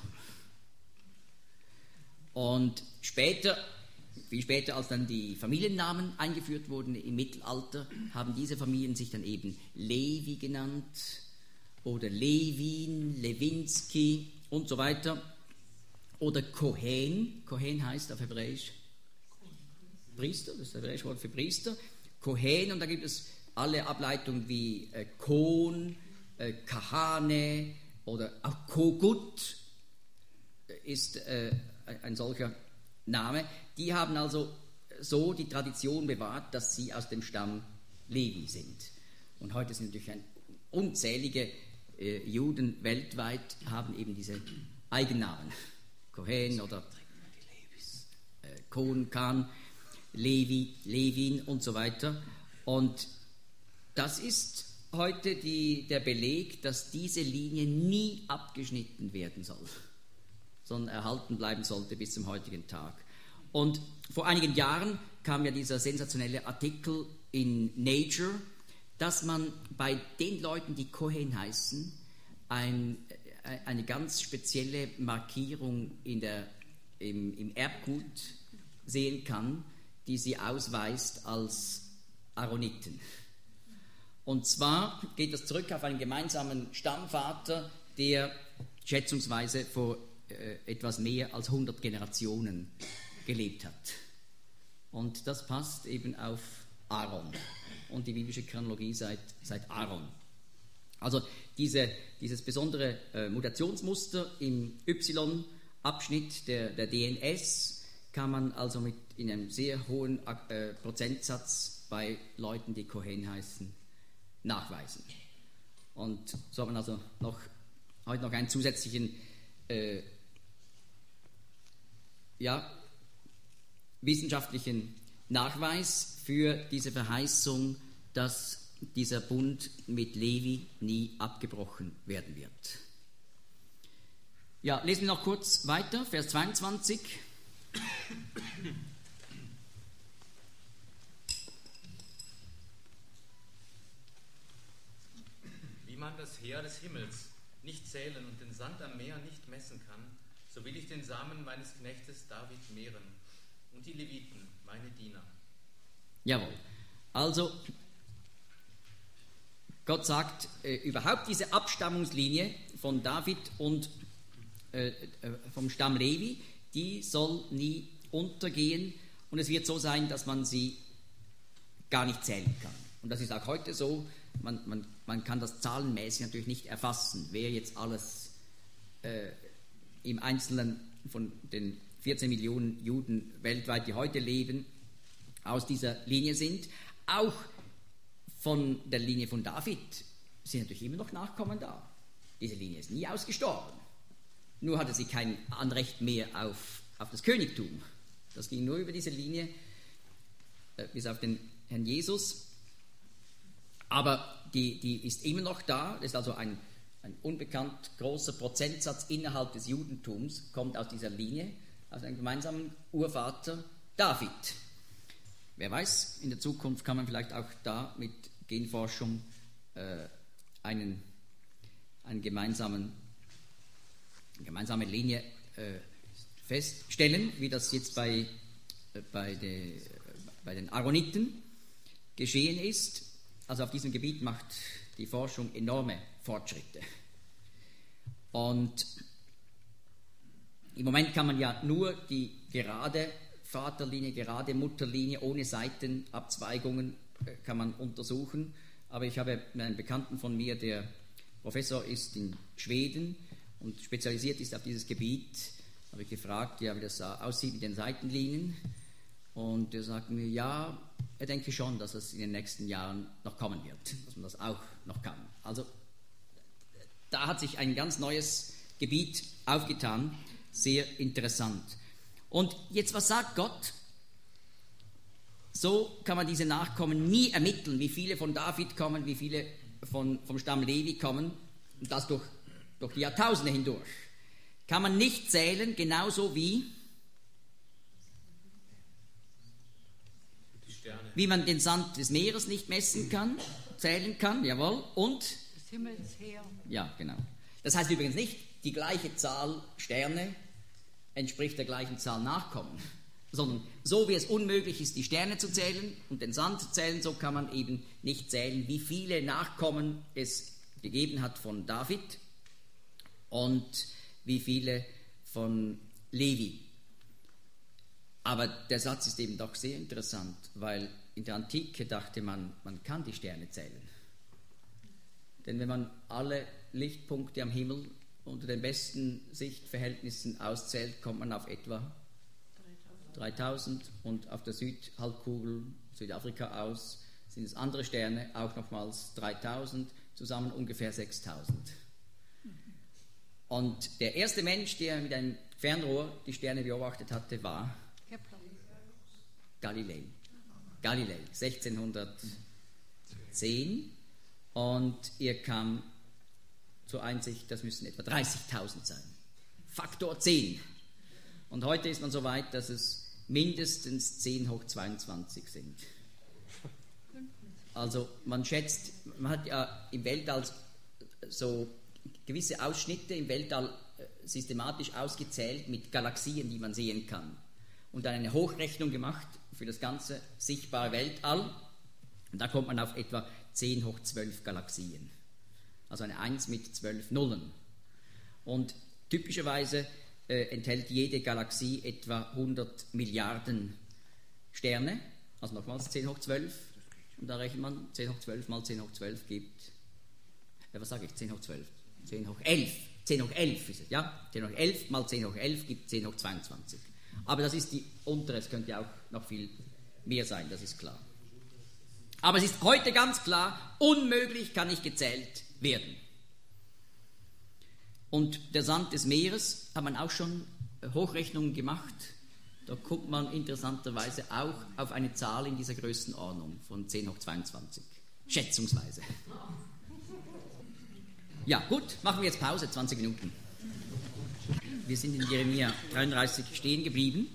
Und später, viel später, als dann die Familiennamen eingeführt wurden im Mittelalter, haben diese Familien sich dann eben Levi genannt oder Levin, Lewinsky und so weiter. Oder Kohen. Kohen heißt auf Hebräisch Priester, das ist das hebräische Wort für Priester. Kohen, und da gibt es alle Ableitungen wie Kohn, Kahane oder auch Kogut ist ein solcher Name. Die haben also so die Tradition bewahrt, dass sie aus dem Stamm Levi sind. Und heute sind natürlich unzählige Juden weltweit haben eben diese Eigennamen. Kohen oder Kohn, Khan, Levi, Levin und so weiter. Und das ist heute der Beleg, dass diese Linie nie abgeschnitten werden soll, sondern erhalten bleiben sollte bis zum heutigen Tag. Und vor einigen Jahren kam ja dieser sensationelle Artikel in Nature, dass man bei den Leuten, die Kohen heißen, eine ganz spezielle Markierung im Erbgut sehen kann, die sie ausweist als Aaroniten. Und zwar geht das zurück auf einen gemeinsamen Stammvater, der schätzungsweise vor etwas mehr als 100 Generationen gelebt hat. Und das passt eben auf Aaron und die biblische Chronologie seit Aaron. Also dieses besondere Mutationsmuster im Y-Abschnitt der DNS kann man also in einem sehr hohen Prozentsatz bei Leuten, die Kohen heißen, nachweisen. Und so hat man also heute noch einen zusätzlichen wissenschaftlichen Nachweis für diese Verheißung, dass dieser Bund mit Levi nie abgebrochen werden wird. Ja, lesen wir noch kurz weiter, Vers 22. Wie man das Heer des Himmels nicht zählen und den Sand am Meer nicht messen kann, so will ich den Samen meines Knechtes David mehren und die Leviten, meine Diener. Jawohl. Also, Gott sagt, überhaupt diese Abstammungslinie von David und vom Stamm Levi, die soll nie untergehen und es wird so sein, dass man sie gar nicht zählen kann. Und das ist auch heute so, man kann das zahlenmäßig natürlich nicht erfassen, wer jetzt alles im Einzelnen von den 14 Millionen Juden weltweit, die heute leben, aus dieser Linie sind. Auch von der Linie von David sind natürlich immer noch Nachkommen da. Diese Linie ist nie ausgestorben. Nur hatte sie kein Anrecht mehr auf das Königtum. Das ging nur über diese Linie bis auf den Herrn Jesus. Aber die ist immer noch da. Das ist also ein unbekannt großer Prozentsatz innerhalb des Judentums, kommt aus dieser Linie, aus einem gemeinsamen Urvater David. Wer weiß, in der Zukunft kann man vielleicht auch da mit Genforschung eine gemeinsame Linie feststellen, wie das jetzt bei den Aaroniten geschehen ist. Also auf diesem Gebiet macht die Forschung enorme Fortschritte. Und im Moment kann man ja nur die gerade Vaterlinie, gerade Mutterlinie ohne Seitenabzweigungen kann man untersuchen. Aber ich habe einen Bekannten von mir, der Professor ist in Schweden und spezialisiert ist auf dieses Gebiet, habe ich gefragt, ja, wie das aussieht mit den Seitenlinien. Und er sagt mir, ja, er denke schon, dass es in den nächsten Jahren noch kommen wird, dass man das auch noch kann. Also da hat sich ein ganz neues Gebiet aufgetan. Sehr interessant. Und jetzt, was sagt Gott? So kann man diese Nachkommen nie ermitteln, wie viele von David kommen, wie viele vom Stamm Levi kommen, und das durch die Jahrtausende hindurch. Kann man nicht zählen, genauso wie man den Sand des Meeres nicht messen kann, zählen kann, jawohl, und des Himmels her. Ja, genau. Das heißt übrigens nicht, die gleiche Zahl Sterne entspricht der gleichen Zahl Nachkommen, sondern so wie es unmöglich ist, die Sterne zu zählen und den Sand zu zählen, so kann man eben nicht zählen, wie viele Nachkommen es gegeben hat von David und wie viele von Levi. Aber der Satz ist eben doch sehr interessant, weil in der Antike dachte man, man kann die Sterne zählen. Denn wenn man alle Lichtpunkte am Himmel unter den besten Sichtverhältnissen auszählt, kommt man auf etwa 3000 und auf der Südhalbkugel, Südafrika aus, sind es andere Sterne, auch nochmals 3000, zusammen ungefähr 6000. Und der erste Mensch, der mit einem Fernrohr die Sterne beobachtet hatte, war Galilei. 1610. Und er kam zur Einsicht, das müssen etwa 30.000 sein. Faktor 10. Und heute ist man so weit, dass es mindestens 10 hoch 22 sind. Also man schätzt, man hat ja im Weltall so gewisse Ausschnitte im Weltall systematisch ausgezählt mit Galaxien, die man sehen kann. Und dann eine Hochrechnung gemacht für das ganze sichtbare Weltall. Und da kommt man auf etwa 10 hoch 12 Galaxien. Also eine 1 mit 12 Nullen. Und typischerweise enthält jede Galaxie etwa 100 Milliarden Sterne. Also nochmals 10 hoch 12. Und da rechnet man 10 hoch 12 mal 10 hoch 12 gibt, was sage ich, 10 hoch 12? 10 hoch 11. 10 hoch 11 ist es, ja? 10 hoch 11 mal 10 hoch 11 gibt 10 hoch 22. Aber das ist die untere, es könnte auch noch viel mehr sein, das ist klar. Aber es ist heute ganz klar, unmöglich kann nicht gezählt werden. Und der Sand des Meeres hat man auch schon Hochrechnungen gemacht. Da guckt man interessanterweise auch auf eine Zahl in dieser Größenordnung von 10 hoch 22, schätzungsweise. Ja, gut, machen wir jetzt Pause, 20 Minuten. Wir sind in Jeremia 33 stehen geblieben.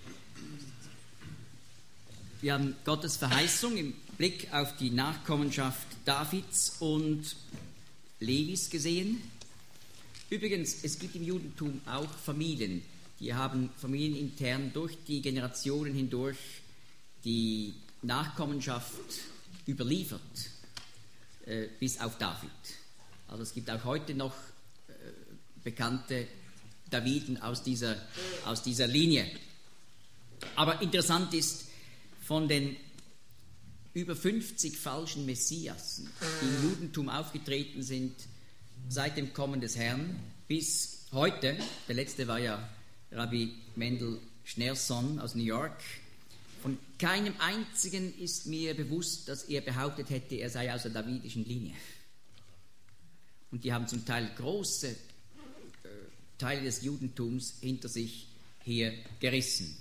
Wir haben Gottes Verheißung im Blick auf die Nachkommenschaft Davids und Levis gesehen. Übrigens, es gibt im Judentum auch Familien, die haben familienintern durch die Generationen hindurch die Nachkommenschaft überliefert, bis auf David. Also es gibt auch heute noch bekannte Daviden aus dieser Linie. Aber interessant ist, von den über 50 falschen Messiasen, die im Judentum aufgetreten sind, seit dem Kommen des Herrn bis heute, der letzte war ja Rabbi Mendel Schneerson aus New York, von keinem einzigen ist mir bewusst, dass er behauptet hätte, er sei aus der davidischen Linie. Und die haben zum Teil große Teile des Judentums hinter sich hier gerissen.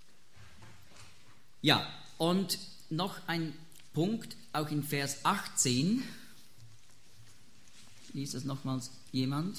Ja, und noch ein Punkt, auch in Vers 18, liest das nochmals jemand?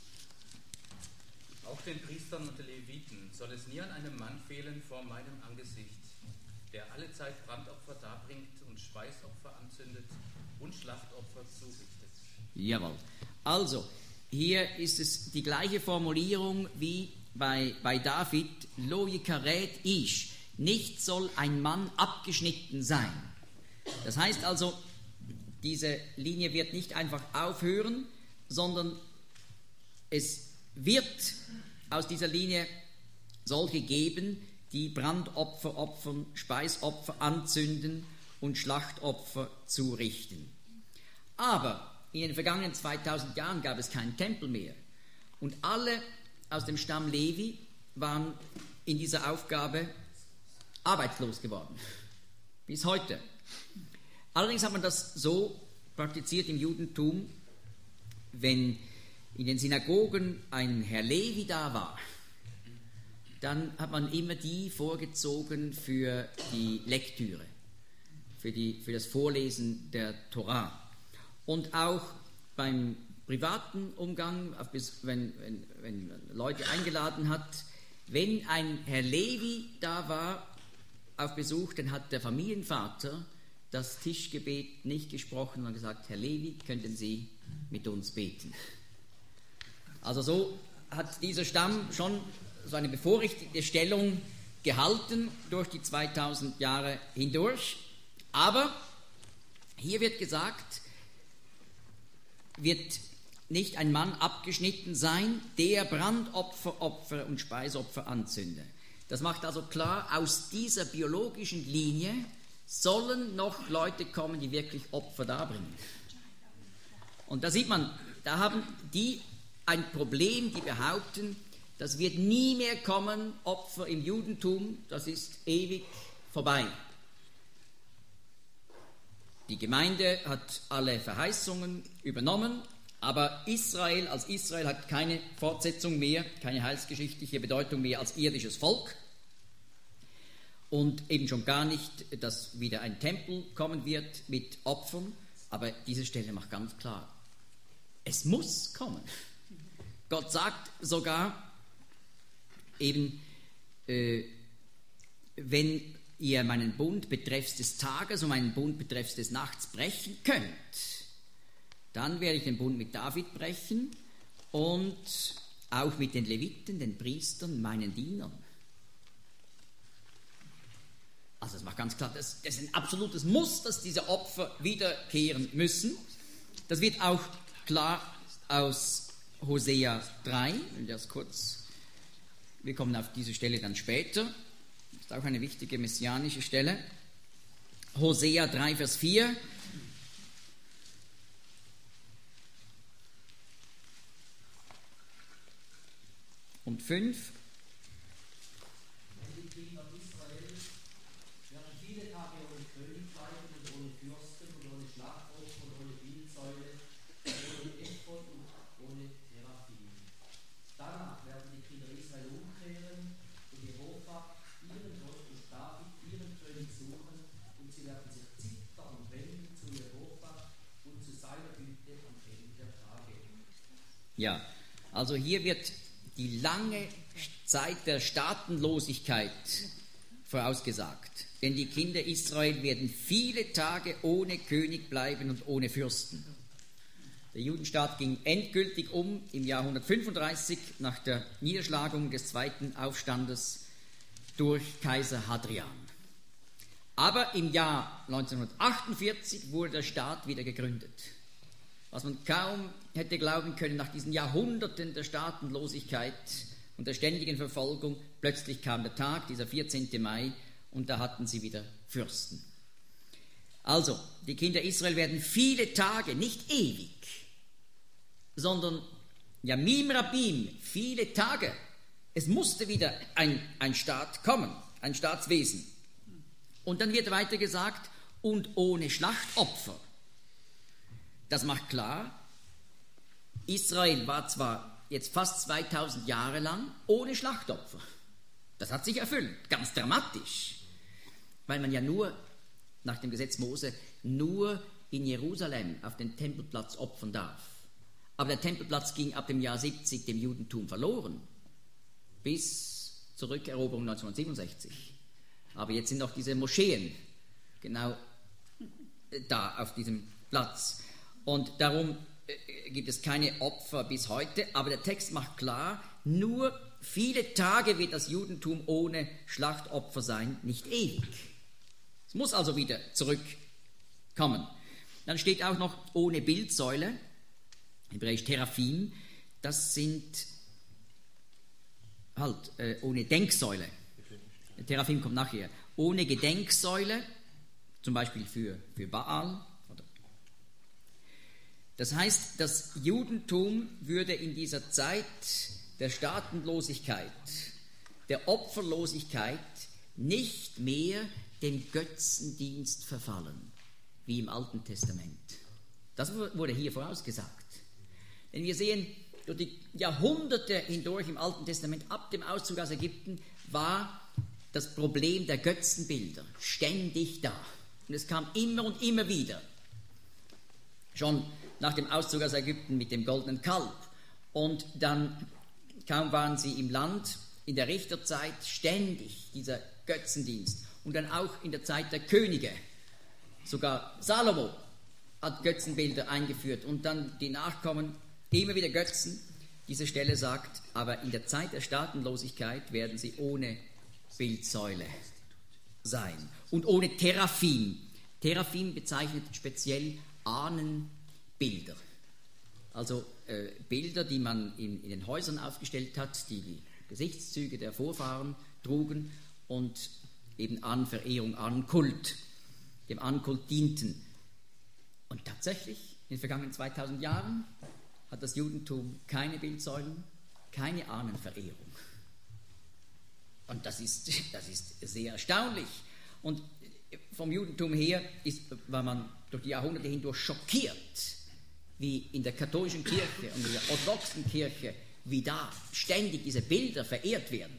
Auch den Priestern und den Leviten soll es nie an einem Mann fehlen vor meinem Angesicht, der alle Zeit Brandopfer darbringt und Speisopfer anzündet und Schlachtopfer zurichtet. Jawohl. Also, hier ist es die gleiche Formulierung wie bei David, Lo yikaret ish, nicht soll ein Mann abgeschnitten sein. Das heißt also, diese Linie wird nicht einfach aufhören, sondern es wird aus dieser Linie solche geben, die Brandopfer opfern, Speisopfer anzünden und Schlachtopfer zurichten. Aber in den vergangenen 2000 Jahren gab es keinen Tempel mehr. Und alle aus dem Stamm Levi waren in dieser Aufgabe arbeitslos geworden. Bis heute. Allerdings hat man das so praktiziert im Judentum, wenn in den Synagogen ein Herr Levi da war, dann hat man immer die vorgezogen für die Lektüre, für das Vorlesen der Torah. Und auch beim privaten Umgang, wenn Leute eingeladen hat, wenn ein Herr Levi da war auf Besuch, dann hat der Familienvater das Tischgebet nicht gesprochen und gesagt, Herr Levi, könnten Sie mit uns beten? Also so hat dieser Stamm schon so eine bevorrechtete Stellung gehalten durch die 2000 Jahre hindurch. Aber hier wird gesagt, wird nicht ein Mann abgeschnitten sein, der Brandopfer, Opfer und Speisopfer anzünde. Das macht also klar, aus dieser biologischen Linie sollen noch Leute kommen, die wirklich Opfer darbringen. Und da sieht man, da haben die ein Problem, die behaupten, das wird nie mehr kommen, Opfer im Judentum, das ist ewig vorbei. Die Gemeinde hat alle Verheißungen übernommen, aber Israel als Israel hat keine Fortsetzung mehr, keine heilsgeschichtliche Bedeutung mehr als irdisches Volk. Und eben schon gar nicht, dass wieder ein Tempel kommen wird mit Opfern. Aber diese Stelle macht ganz klar, es muss kommen. Gott sagt sogar eben, wenn ihr meinen Bund betreffs des Tages und meinen Bund betreffs des Nachts brechen könnt, dann werde ich den Bund mit David brechen und auch mit den Leviten, den Priestern, meinen Dienern. Also das macht ganz klar, das ist ein absolutes Muss, dass diese Opfer wiederkehren müssen. Das wird auch klar aus Hosea 3, wir kommen auf diese Stelle dann später, das ist auch eine wichtige messianische Stelle. Hosea 3, Vers 4. Und 5. Ja, also hier wird die lange Zeit der Staatenlosigkeit vorausgesagt. Denn die Kinder Israel werden viele Tage ohne König bleiben und ohne Fürsten. Der Judenstaat ging endgültig im Jahr 135 nach der Niederschlagung des zweiten Aufstandes durch Kaiser Hadrian. Aber im Jahr 1948 wurde der Staat wieder gegründet. Was man kaum hätte glauben können nach diesen Jahrhunderten der Staatenlosigkeit und der ständigen Verfolgung, plötzlich kam der Tag, dieser 14. Mai, und da hatten sie wieder Fürsten. Also, die Kinder Israel werden viele Tage, nicht ewig, sondern Yamim Rabim, viele Tage. Es musste wieder ein Staat kommen, ein Staatswesen. Und dann wird weiter gesagt, und ohne Schlachtopfer. Das macht klar, Israel war zwar jetzt fast 2000 Jahre lang ohne Schlachtopfer. Das hat sich erfüllt, ganz dramatisch, weil man ja nur, nach dem Gesetz Mose, nur in Jerusalem auf den Tempelplatz opfern darf. Aber der Tempelplatz ging ab dem Jahr 70 dem Judentum verloren, bis zur Rückeroberung 1967. Aber jetzt sind noch diese Moscheen genau da auf diesem Platz. Und darum gibt es keine Opfer bis heute, aber der Text macht klar, nur viele Tage wird das Judentum ohne Schlachtopfer sein, nicht ewig. Es muss also wieder zurückkommen. Dann steht auch noch ohne Bildsäule, hebräisch Teraphim, das sind ohne Denksäule. Teraphim kommt nachher. Ohne Gedenksäule, zum Beispiel für Baal. Das heißt, das Judentum würde in dieser Zeit der Staatenlosigkeit, der Opferlosigkeit nicht mehr dem Götzendienst verfallen, wie im Alten Testament. Das wurde hier vorausgesagt. Denn wir sehen, durch die Jahrhunderte hindurch im Alten Testament, ab dem Auszug aus Ägypten, war das Problem der Götzenbilder ständig da. Und es kam immer und immer wieder. Schon nach dem Auszug aus Ägypten mit dem goldenen Kalb. Und dann, kaum waren sie im Land, in der Richterzeit ständig dieser Götzendienst. Und dann auch in der Zeit der Könige. Sogar Salomo hat Götzenbilder eingeführt und dann die Nachkommen immer wieder Götzen. Diese Stelle sagt, aber in der Zeit der Staatenlosigkeit werden sie ohne Bildsäule sein und ohne Teraphim. Teraphim bezeichnet speziell Ahnenbilder. Also Bilder, die man in den Häusern aufgestellt hat, die die Gesichtszüge der Vorfahren trugen und eben an Verehrung, an Kult, dem Ankult dienten. Und tatsächlich, in den vergangenen 2000 Jahren hat das Judentum keine Bildsäulen, keine Ahnenverehrung. Und das ist sehr erstaunlich. Und vom Judentum her war man durch die Jahrhunderte hindurch schockiert, wie in der katholischen Kirche und in der orthodoxen Kirche, wie da ständig diese Bilder verehrt werden.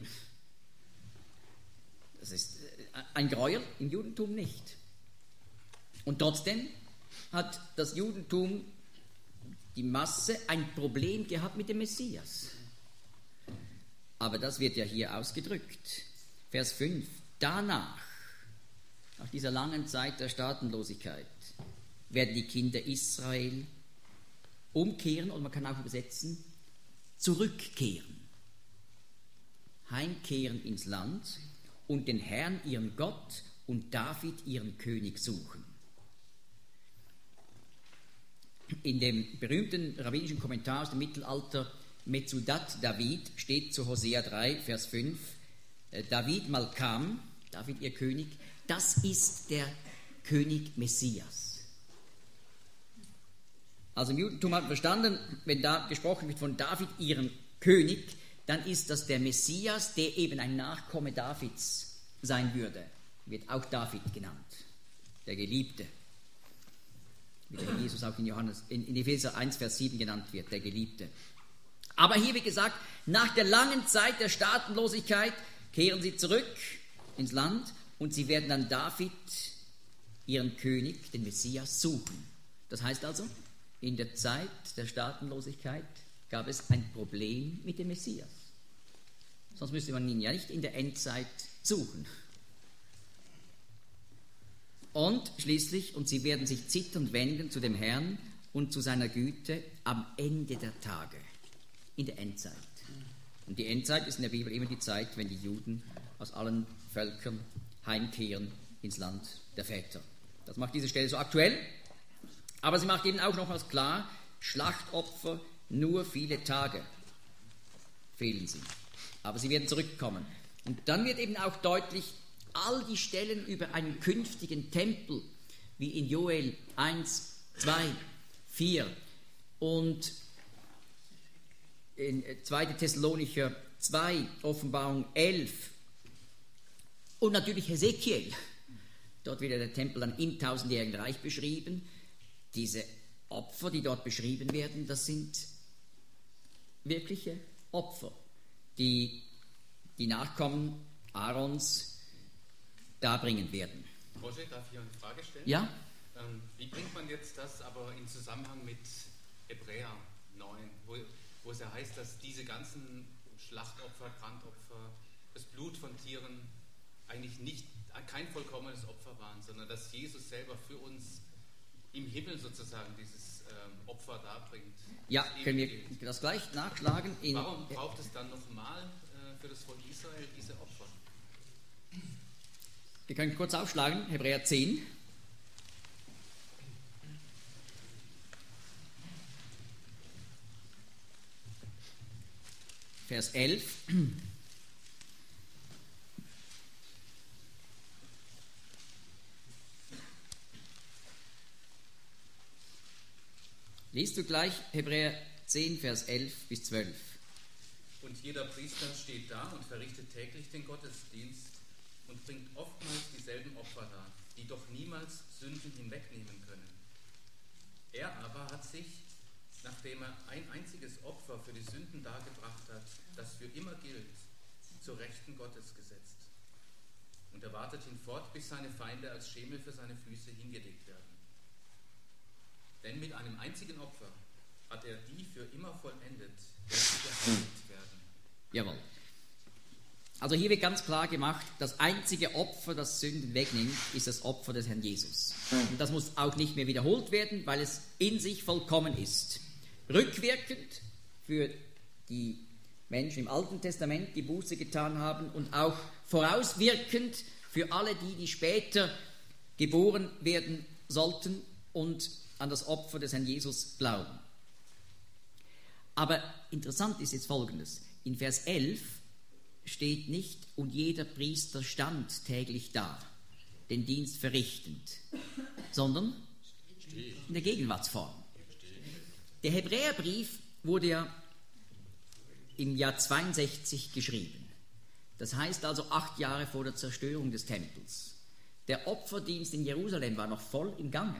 Das ist ein Gräuel, im Judentum nicht. Und trotzdem hat das Judentum, die Masse, ein Problem gehabt mit dem Messias. Aber das wird ja hier ausgedrückt. Vers 5. Danach, nach dieser langen Zeit der Staatenlosigkeit, werden die Kinder Israel umkehren, und man kann auch übersetzen, zurückkehren. Heimkehren ins Land und den Herrn, ihren Gott, und David, ihren König, suchen. In dem berühmten rabbinischen Kommentar aus dem Mittelalter, Metzudat David, steht zu Hosea 3, Vers 5, David Malkam, David ihr König, das ist der König Messias. Also im Judentum hat man verstanden, wenn da gesprochen wird von David, ihrem König, dann ist das der Messias, der eben ein Nachkomme Davids sein würde. Wird auch David genannt, der Geliebte. Wie der Jesus auch in Epheser 1, Vers 7 genannt wird, der Geliebte. Aber hier, wie gesagt, nach der langen Zeit der Staatenlosigkeit kehren sie zurück ins Land und sie werden dann David, ihren König, den Messias, suchen. Das heißt also, in der Zeit der Staatenlosigkeit gab es ein Problem mit dem Messias. Sonst müsste man ihn ja nicht in der Endzeit suchen. Und schließlich, und sie werden sich zitternd wenden zu dem Herrn und zu seiner Güte am Ende der Tage, in der Endzeit. Und die Endzeit ist in der Bibel immer die Zeit, wenn die Juden aus allen Völkern heimkehren ins Land der Väter. Das macht diese Stelle so aktuell, aber sie macht eben auch nochmals klar, Schlachtopfer, nur viele Tage fehlen sie. Aber sie werden zurückkommen. Und dann wird eben auch deutlich, all die Stellen über einen künftigen Tempel, wie in Joel 1, 2, 4 und in 2. Thessalonicher 2, Offenbarung 11 und natürlich Hesekiel. Dort wird der Tempel dann im tausendjährigen Reich beschrieben. Diese Opfer, die dort beschrieben werden, das sind wirkliche Opfer, die die Nachkommen Aarons darbringen werden. Roger, darf ich eine Frage stellen? Ja? Wie bringt man jetzt das aber in Zusammenhang mit Hebräer 9, wo es ja heißt, dass diese ganzen Schlachtopfer, Brandopfer, das Blut von Tieren eigentlich kein vollkommenes Opfer waren, sondern dass Jesus selber für uns im Himmel sozusagen dieses Opfer darbringt. Ja, können wir das gleich nachschlagen. Warum braucht es dann nochmal für das Volk Israel diese Opfer? Wir können kurz aufschlagen, Hebräer 10. Vers 11. Liest du gleich Hebräer 10, Vers 11 bis 12. Und jeder Priester steht da und verrichtet täglich den Gottesdienst und bringt oftmals dieselben Opfer dar, die doch niemals Sünden hinwegnehmen können. Er aber hat sich nachdem er ein einziges Opfer für die Sünden dargebracht hat, das für immer gilt, zur Rechten Gottes gesetzt. Und er wartet hinfort, bis seine Feinde als Schemel für seine Füße hingelegt werden. Denn mit einem einzigen Opfer hat er die für immer vollendet, welche geheiligt werden. Jawohl. Also hier wird ganz klar gemacht, das einzige Opfer, das Sünden wegnimmt, ist das Opfer des Herrn Jesus. Und das muss auch nicht mehr wiederholt werden, weil es in sich vollkommen ist. Rückwirkend für die Menschen im Alten Testament, die Buße getan haben, und auch vorauswirkend für alle die später geboren werden sollten und an das Opfer des Herrn Jesus glauben. Aber interessant ist jetzt Folgendes. In Vers 11 steht nicht, und jeder Priester stand täglich da, den Dienst verrichtend, sondern in der Gegenwartsform. Der Hebräerbrief wurde ja im Jahr 62 geschrieben. Das heißt also 8 Jahre vor der Zerstörung des Tempels. Der Opferdienst in Jerusalem war noch voll im Gange.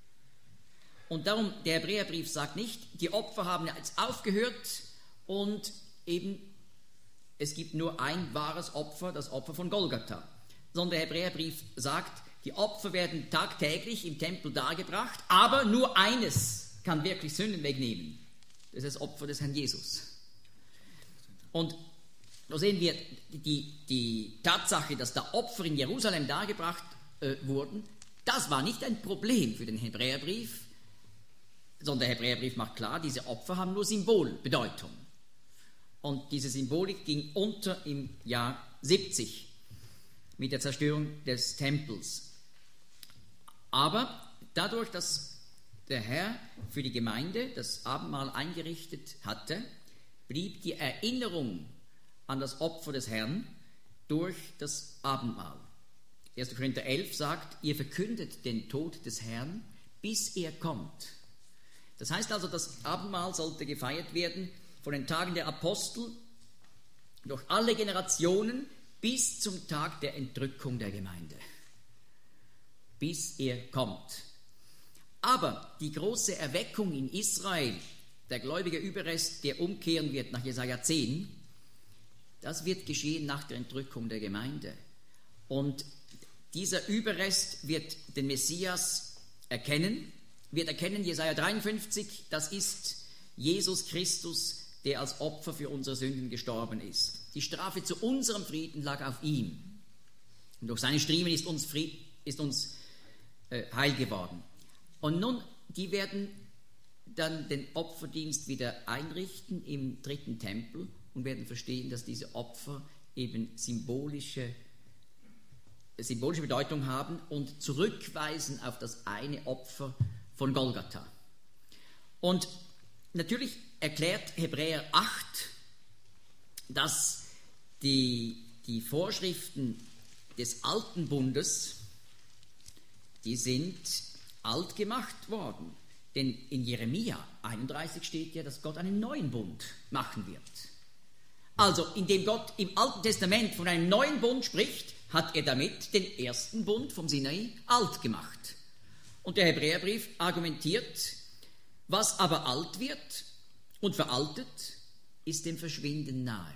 Und darum, der Hebräerbrief sagt nicht, die Opfer haben jetzt aufgehört und eben es gibt nur ein wahres Opfer, das Opfer von Golgatha. Sondern der Hebräerbrief sagt, die Opfer werden tagtäglich im Tempel dargebracht, aber nur eines kann wirklich Sünden wegnehmen. Das ist das Opfer des Herrn Jesus. Und so sehen wir die Tatsache, dass da Opfer in Jerusalem dargebracht wurden, das war nicht ein Problem für den Hebräerbrief, sondern der Hebräerbrief macht klar, diese Opfer haben nur Symbolbedeutung. Und diese Symbolik ging unter im Jahr 70 mit der Zerstörung des Tempels. Aber dadurch, dass der Herr für die Gemeinde das Abendmahl eingerichtet hatte, blieb die Erinnerung an das Opfer des Herrn durch das Abendmahl. 1. Korinther 11 sagt, ihr verkündet den Tod des Herrn, bis er kommt. Das heißt also, das Abendmahl sollte gefeiert werden von den Tagen der Apostel durch alle Generationen bis zum Tag der Entrückung der Gemeinde. Bis er kommt. Aber die große Erweckung in Israel, der gläubige Überrest, der umkehren wird nach Jesaja 10, das wird geschehen nach der Entrückung der Gemeinde. Und dieser Überrest wird den Messias erkennen, Jesaja 53, das ist Jesus Christus, der als Opfer für unsere Sünden gestorben ist. Die Strafe zu unserem Frieden lag auf ihm. Und durch seine Striemen ist uns heil geworden. Und nun, die werden dann den Opferdienst wieder einrichten im 3. Tempel und werden verstehen, dass diese Opfer eben symbolische Bedeutung haben und zurückweisen auf das eine Opfer von Golgatha. Und natürlich erklärt Hebräer 8, dass die Vorschriften des Alten Bundes, die sind alt gemacht worden. Denn in Jeremia 31 steht ja, dass Gott einen neuen Bund machen wird. Also, indem Gott im Alten Testament von einem neuen Bund spricht, hat er damit den ersten Bund vom Sinai alt gemacht. Und der Hebräerbrief argumentiert, was aber alt wird und veraltet, ist dem Verschwinden nahe.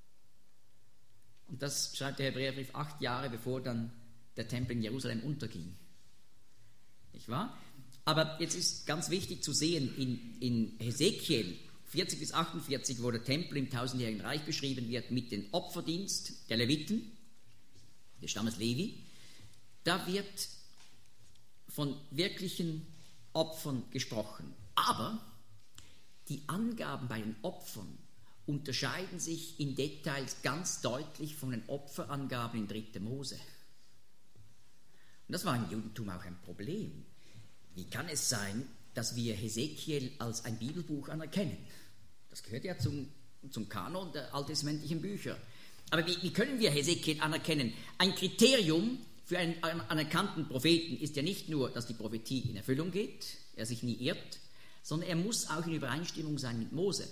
Und das schreibt der Hebräerbrief 8 Jahre, bevor dann der Tempel in Jerusalem unterging. Nicht wahr? Aber jetzt ist ganz wichtig zu sehen, in Hesekiel 40 bis 48, wo der Tempel im 1000-jährigen Reich beschrieben wird, mit dem Opferdienst der Leviten, des Stammes Levi, da wird von wirklichen Opfern gesprochen. Aber die Angaben bei den Opfern unterscheiden sich in Details ganz deutlich von den Opferangaben in 3. Mose. Und das war im Judentum auch ein Problem. Wie kann es sein, dass wir Hesekiel als ein Bibelbuch anerkennen? Das gehört ja zum Kanon der alttestamentlichen Bücher. Aber wie können wir Hesekiel anerkennen? Ein Kriterium für einen anerkannten Propheten ist ja nicht nur, dass die Prophetie in Erfüllung geht, er sich nie irrt, sondern er muss auch in Übereinstimmung sein mit Mose.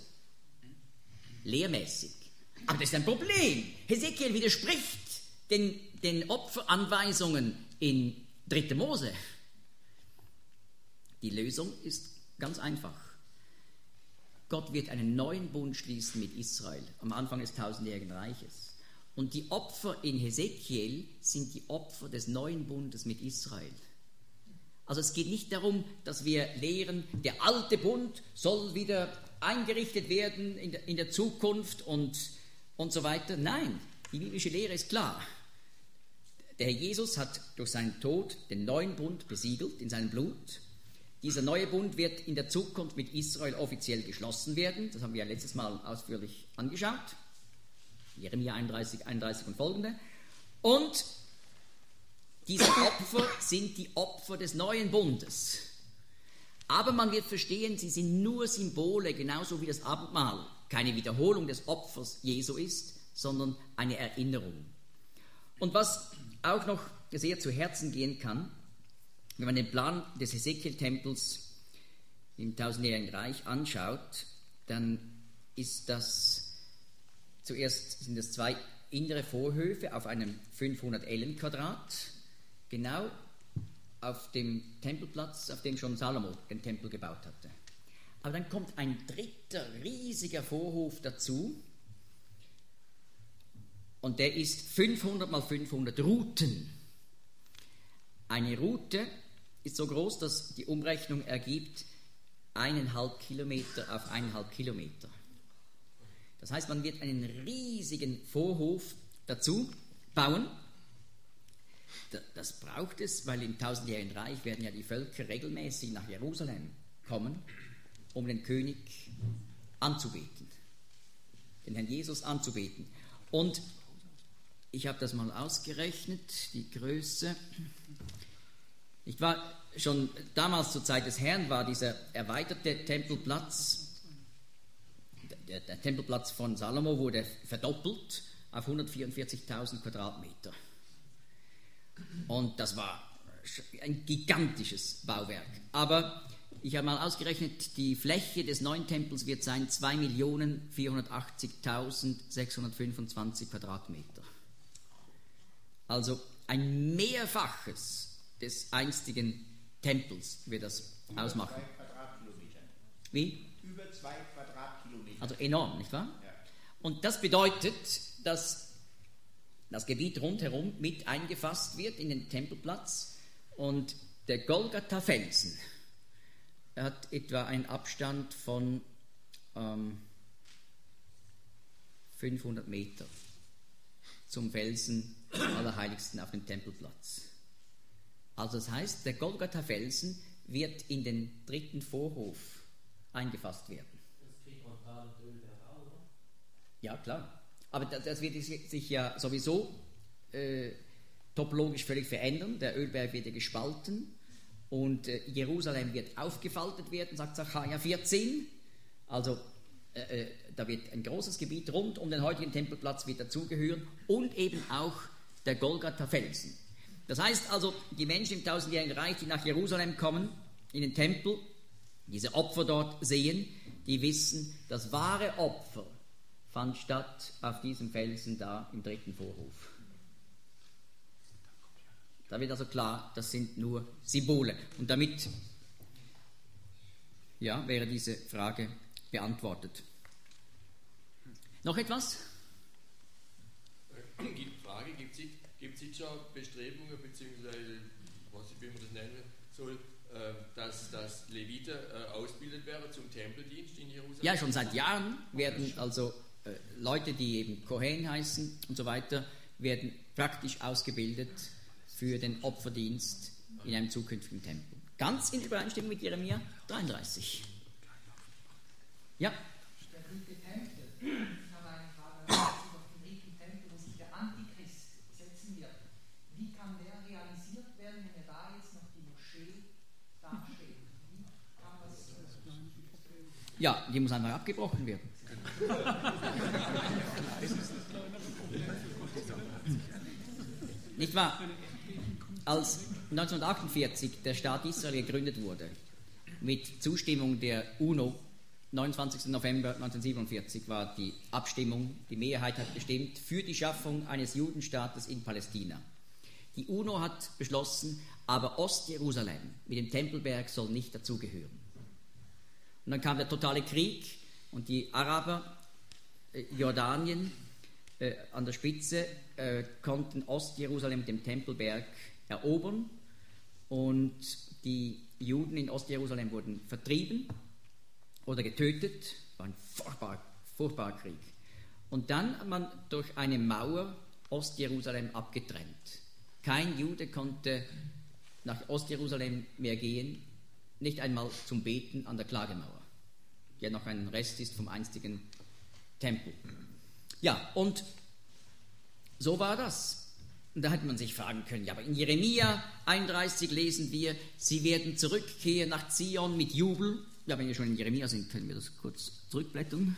Lehrmäßig. Aber das ist ein Problem. Hesekiel widerspricht den Opferanweisungen in 3. Mose. Die Lösung ist ganz einfach. Gott wird einen neuen Bund schließen mit Israel am Anfang des tausendjährigen Reiches. Und die Opfer in Hesekiel sind die Opfer des neuen Bundes mit Israel. Also es geht nicht darum, dass wir lehren, der alte Bund soll wieder eingerichtet werden in der Zukunft und so weiter. Nein, die biblische Lehre ist klar. Der Herr Jesus hat durch seinen Tod den neuen Bund besiegelt in seinem Blut. Dieser neue Bund wird in der Zukunft mit Israel offiziell geschlossen werden. Das haben wir ja letztes Mal ausführlich angeschaut. Jeremia 31 und folgende. Und diese Opfer sind die Opfer des neuen Bundes. Aber man wird verstehen, sie sind nur Symbole, genauso wie das Abendmahl keine Wiederholung des Opfers Jesu ist, sondern eine Erinnerung. Und was auch noch sehr zu Herzen gehen kann, wenn man den Plan des Hesekiel-Tempels im tausendjährigen Reich anschaut, dann sind das zwei innere Vorhöfe auf einem 500 Ellen Quadrat, genau auf dem Tempelplatz, auf dem schon Salomo den Tempel gebaut hatte. Aber dann kommt ein dritter riesiger Vorhof dazu und der ist 500 mal 500 Ruten. Eine Rute ist so groß, dass die Umrechnung ergibt 1,5 Kilometer auf 1,5 Kilometer. Das heißt, man wird einen riesigen Vorhof dazu bauen. Das braucht es, weil im tausendjährigen Reich werden ja die Völker regelmäßig nach Jerusalem kommen, um den König anzubeten, den Herrn Jesus anzubeten. Und ich habe das mal ausgerechnet, die Größe. Ich war schon damals zur Zeit des Herrn, war dieser erweiterte Tempelplatz, der Tempelplatz von Salomo wurde verdoppelt auf 144.000 Quadratmeter. Und das war ein gigantisches Bauwerk. Aber ich habe mal ausgerechnet, die Fläche des neuen Tempels wird sein 2.480.625 Quadratmeter. Also ein Mehrfaches des einstigen Tempels wird das ausmachen. Über 2 Quadratkilometer. Wie? Über 2 Quadratkilometer. Also enorm, nicht wahr? Ja. Und das bedeutet, dass das Gebiet rundherum mit eingefasst wird in den Tempelplatz und der Golgatha-Felsen hat etwa einen Abstand von 500 Meter zum Felsen Allerheiligsten auf dem Tempelplatz. Also das heißt, der Golgatha-Felsen wird in den dritten Vorhof eingefasst werden. Das kriegt man Tal und Ölberg auch, oder? Ja, klar. Aber das wird sich ja sowieso topologisch völlig verändern. Der Ölberg wird ja gespalten und Jerusalem wird aufgefaltet werden, sagt Sacharja 14. Also da wird ein großes Gebiet rund um den heutigen Tempelplatz wird dazugehören und eben auch der Golgatha-Felsen. Das heißt also, die Menschen im tausendjährigen Reich, die nach Jerusalem kommen, in den Tempel, diese Opfer dort sehen, die wissen, das wahre Opfer fand statt auf diesem Felsen da im dritten Vorhof. Da wird also klar, das sind nur Symbole. Und damit wäre diese Frage beantwortet. Noch etwas? Die Frage, gibt es schon Bestrebungen, beziehungsweise, wie man das nennen soll, dass Leviten ausgebildet werden zum Tempeldienst in Jerusalem? Ja, schon seit Jahren werden also Leute, die eben Kohen heißen und so weiter, werden praktisch ausgebildet für den Opferdienst in einem zukünftigen Tempel. Ganz in Übereinstimmung mit Jeremia 33. Ja? Der dritte Tempel. Ich habe eine Frage, auf den dritten Tempel, wo sich der Antichrist setzen wird. Wie kann der realisiert werden, wenn da jetzt noch die Moschee dasteht? Wie kann das? Ja, die muss einfach abgebrochen werden. Nicht wahr? Als 1948 der Staat Israel gegründet wurde, mit Zustimmung der UNO, 29. November 1947 war die Abstimmung, die Mehrheit hat bestimmt für die Schaffung eines Judenstaates in Palästina. Die UNO hat beschlossen, aber Ostjerusalem mit dem Tempelberg soll nicht dazugehören. Und dann kam der totale Krieg Und die Araber, Jordanien an der Spitze, konnten Ostjerusalem mit dem Tempelberg erobern und die Juden in Ostjerusalem wurden vertrieben oder getötet. War ein furchtbarer Krieg. Und dann hat man durch eine Mauer Ostjerusalem abgetrennt. Kein Jude konnte nach Ostjerusalem mehr gehen, nicht einmal zum Beten an der Klagemauer, die ja noch ein Rest ist vom einstigen Tempel. Ja, und so war das. Und da hätte man sich fragen können, ja, aber in Jeremia 31 lesen wir, sie werden zurückkehren nach Zion mit Jubel. Ja, wenn wir schon in Jeremia sind, können wir das kurz zurückblättern.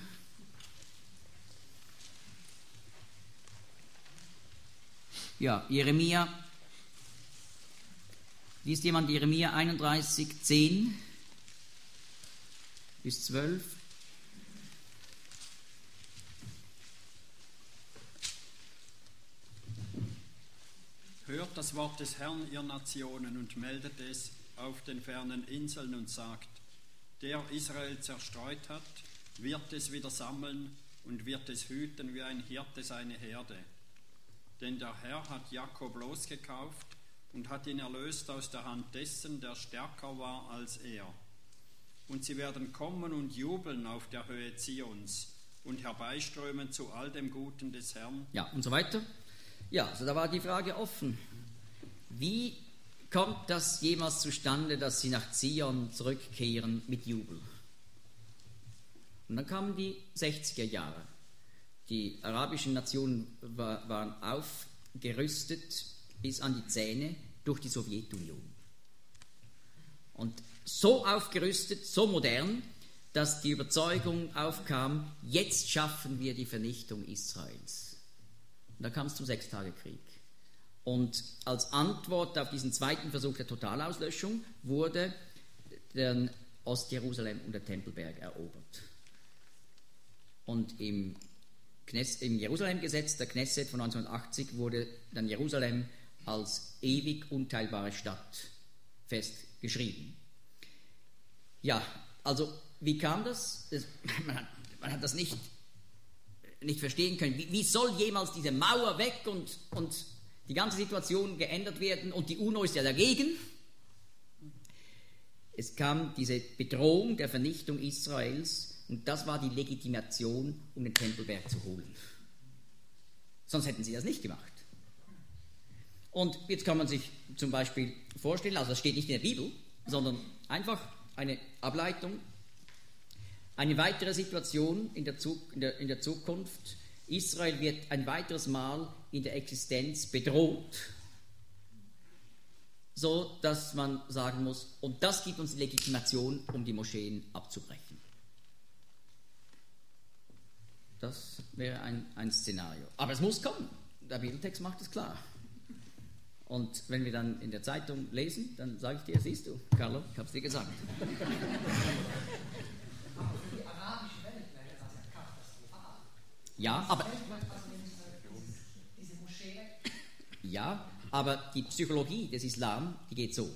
Ja, Jeremia. Liest jemand Jeremia 31, 10 bis 12? Hört das Wort des Herrn, ihr Nationen, und meldet es auf den fernen Inseln und sagt, der Israel zerstreut hat, wird es wieder sammeln und wird es hüten wie ein Hirte seine Herde. Denn der Herr hat Jakob losgekauft und hat ihn erlöst aus der Hand dessen, der stärker war als er. Und sie werden kommen und jubeln auf der Höhe Zions und herbeiströmen zu all dem Guten des Herrn. Ja, und so weiter. Ja, also da war die Frage offen. Wie kommt das jemals zustande, dass sie nach Zion zurückkehren mit Jubel? Und dann kamen die 60er Jahre. Die arabischen Nationen waren aufgerüstet bis an die Zähne durch die Sowjetunion. Und so aufgerüstet, so modern, dass die Überzeugung aufkam, jetzt schaffen wir die Vernichtung Israels. Und da kam es zum Sechstagekrieg. Und als Antwort auf diesen zweiten Versuch der Totalauslöschung wurde dann Ostjerusalem und der Tempelberg erobert. Und im Jerusalem-Gesetz der Knesset von 1980 wurde dann Jerusalem als ewig unteilbare Stadt festgeschrieben. Ja, also wie kam das? Man hat das nicht verstehen können. Wie soll jemals diese Mauer weg und die ganze Situation geändert werden und die UNO ist ja dagegen? Es kam diese Bedrohung der Vernichtung Israels und das war die Legitimation, um den Tempelberg zu holen. Sonst hätten sie das nicht gemacht. Und jetzt kann man sich zum Beispiel vorstellen, also das steht nicht in der Bibel, sondern einfach eine Ableitung, eine weitere Situation in der Zukunft. Israel wird ein weiteres Mal in der Existenz bedroht, so dass man sagen muss, und das gibt uns die Legitimation, um die Moscheen abzubrechen. Das wäre ein Szenario. Aber es muss kommen. Der Bibeltext macht es klar. Und wenn wir dann in der Zeitung lesen, dann sage ich dir, siehst du, Carlo, ich habe es dir gesagt. Aber für die arabische Welt wäre das ja katastrophal. Ja, aber... Diese Moschee... Ja, aber die Psychologie des Islam, die geht so.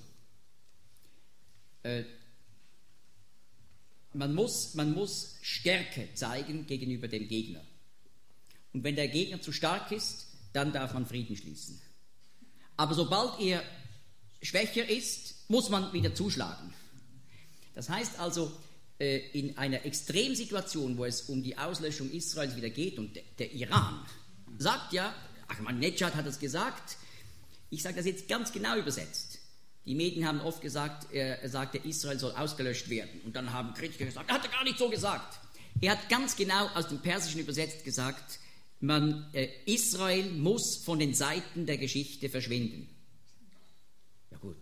Man muss Stärke zeigen gegenüber dem Gegner. Und wenn der Gegner zu stark ist, dann darf man Frieden schließen. Aber sobald er schwächer ist, muss man wieder zuschlagen. Das heißt also, in einer Extremsituation, wo es um die Auslöschung Israels wieder geht, und der Iran sagt ja, Ahmadinejad hat das gesagt, ich sage das jetzt ganz genau übersetzt. Die Medien haben oft gesagt, er sagte, Israel soll ausgelöscht werden. Und dann haben Kritiker gesagt, er hat gar nicht so gesagt. Er hat ganz genau aus dem Persischen übersetzt gesagt, Israel muss von den Seiten der Geschichte verschwinden. Ja gut,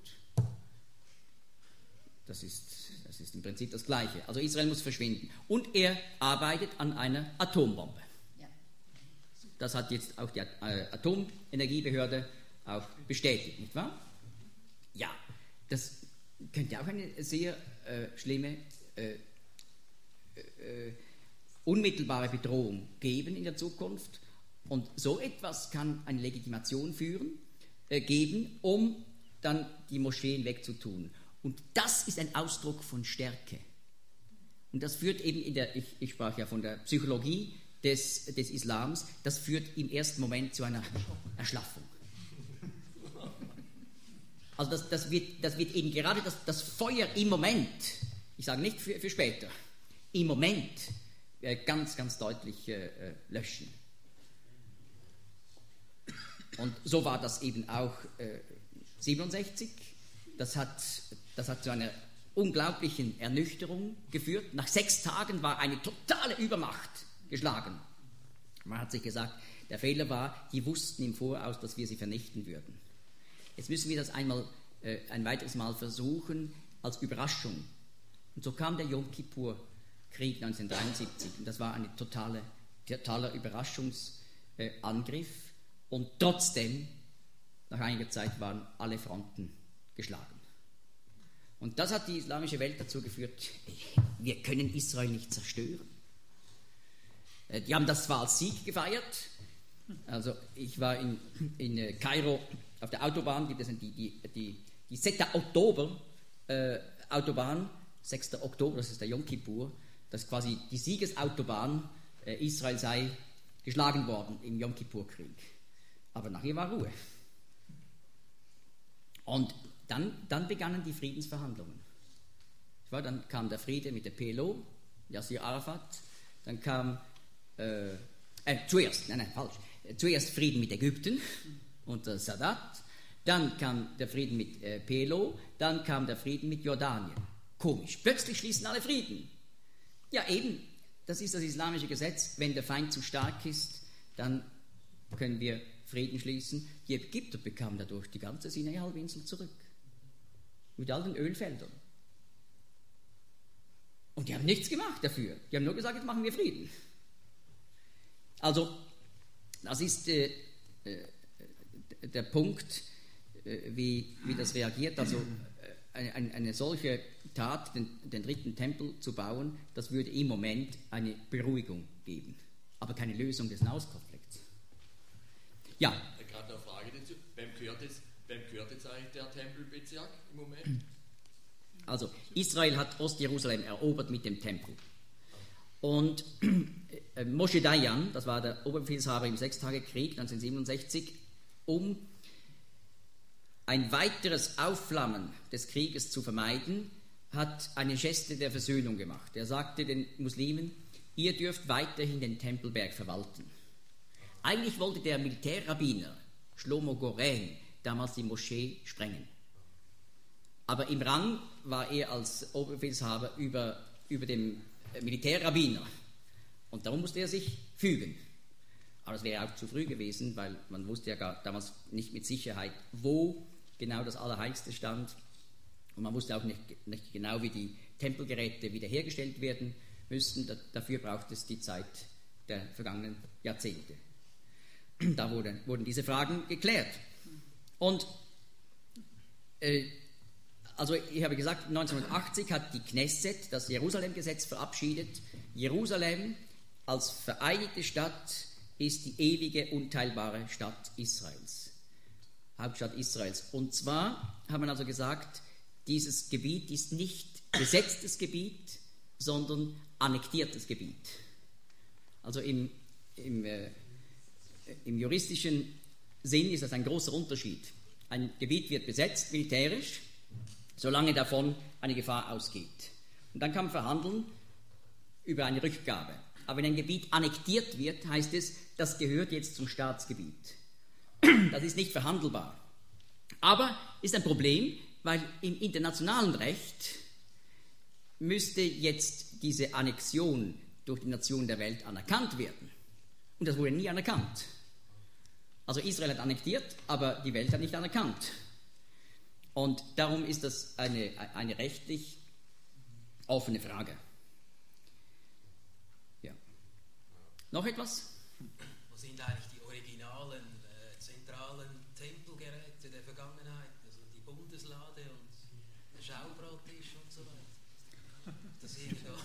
das ist im Prinzip das Gleiche. Also Israel muss verschwinden. Und er arbeitet an einer Atombombe. Das hat jetzt auch die Atomenergiebehörde auch bestätigt, nicht wahr? Ja, das könnte auch eine sehr schlimme unmittelbare Bedrohung geben in der Zukunft. Und so etwas kann eine Legitimation geben, um dann die Moscheen wegzutun. Und das ist ein Ausdruck von Stärke. Und das führt eben ich sprach ja von der Psychologie des Islams, das führt im ersten Moment zu einer Erschlaffung. Also das wird eben gerade das Feuer im Moment, ich sage nicht für später, im Moment ganz, ganz deutlich löschen. Und so war das eben auch 67. Das hat zu einer unglaublichen Ernüchterung geführt. Nach 6 Tagen war eine totale Übermacht geschlagen. Man hat sich gesagt, der Fehler war, die wussten im Voraus, dass wir sie vernichten würden. Jetzt müssen wir das ein weiteres Mal versuchen als Überraschung. Und so kam der Yom Kippur-Krieg 1973. Und das war ein totaler Überraschungsangriff. Und trotzdem, nach einiger Zeit, waren alle Fronten geschlagen. Und das hat die islamische Welt dazu geführt, wir können Israel nicht zerstören. Die haben das zwar als Sieg gefeiert, also ich war in Kairo auf der Autobahn, gibt es die 6. Oktober Autobahn, 6. Oktober, das ist der Yom Kippur, das ist quasi die Siegesautobahn, Israel sei geschlagen worden im Yom Kippur-Krieg. Aber nachher war Ruhe. Und dann begannen die Friedensverhandlungen. Dann kam der Friede mit der PLO, Yasser Arafat, dann kam zuerst Frieden mit Ägypten unter Sadat, dann kam der Frieden mit PLO, dann kam der Frieden mit Jordanien. Komisch, plötzlich schließen alle Frieden. Ja eben, das ist das islamische Gesetz, wenn der Feind zu stark ist, dann können wir Frieden schließen. Die Ägypter bekamen dadurch die ganze Sinai-Halbinsel zurück. Mit all den Ölfeldern. Und die haben nichts gemacht dafür. Die haben nur gesagt, jetzt machen wir Frieden. Also, das ist der Punkt, wie das reagiert. Also, eine solche Tat, den dritten Tempel zu bauen, das würde im Moment eine Beruhigung geben, aber keine Lösung des Nahostkonflikts. Ja. Gerade eine Frage dazu. Wem gehört jetzt eigentlich der Tempelbezirk im Moment? Also, Israel hat Ostjerusalem erobert mit dem Tempel. Und Moshe Dayan, das war der Oberbefehlshaber im Sechstagekrieg 1967, um ein weiteres Aufflammen des Krieges zu vermeiden, hat eine Geste der Versöhnung gemacht. Er sagte den Muslimen, ihr dürft weiterhin den Tempelberg verwalten. Eigentlich wollte der Militärrabbiner Shlomo Goren damals die Moschee sprengen. Aber im Rang war er als Oberbefehlshaber über dem Militärrabbiner. Und darum musste er sich fügen. Aber das wäre auch zu früh gewesen, weil man wusste ja damals nicht mit Sicherheit, wo genau das Allerheiligste stand. Und man wusste auch nicht genau, wie die Tempelgeräte wiederhergestellt werden müssten. Dafür braucht es die Zeit der vergangenen Jahrzehnte. Da wurden diese Fragen geklärt. Und also ich habe gesagt, 1980 hat die Knesset das Jerusalem-Gesetz verabschiedet. Jerusalem als vereinigte Stadt ist die ewige, unteilbare Stadt Israels. Hauptstadt Israels. Und zwar haben wir also gesagt, dieses Gebiet ist nicht besetztes Gebiet, sondern annektiertes Gebiet. Also im juristischen Sinn ist das ein großer Unterschied. Ein Gebiet wird besetzt, militärisch, solange davon eine Gefahr ausgeht. Und dann kann man verhandeln über eine Rückgabe. Aber wenn ein Gebiet annektiert wird, heißt es, das gehört jetzt zum Staatsgebiet. Das ist nicht verhandelbar. Aber ist ein Problem, weil im internationalen Recht müsste jetzt diese Annexion durch die Nationen der Welt anerkannt werden. Und das wurde nie anerkannt. Also Israel hat annektiert, aber die Welt hat nicht anerkannt. Und darum ist das eine rechtlich offene Frage. Ja. Noch etwas? Wo sind eigentlich die originalen, zentralen Tempelgeräte der Vergangenheit? Also die Bundeslade und der Schaubrottisch und so weiter. Das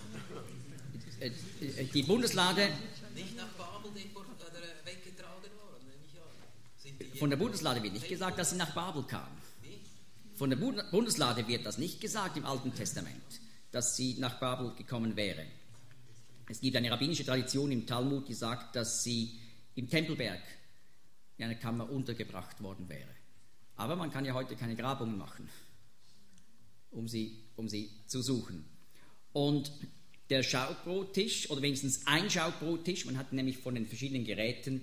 die Bundeslade... Nicht nach Babel weggetragen worden, nehme ich an. Von der Bundeslade wird nicht gesagt, dass sie nach Babel kam. Von der Bundeslade wird das nicht gesagt im Alten Testament. dass sie nach Babel gekommen wäre. Es gibt eine rabbinische Tradition im Talmud, die sagt, dass sie im Tempelberg in einer Kammer untergebracht worden wäre. Aber man kann ja heute keine Grabungen machen, um sie zu suchen. Und der Schaubrottisch, oder wenigstens ein Schaubrottisch, man hat nämlich von den verschiedenen Geräten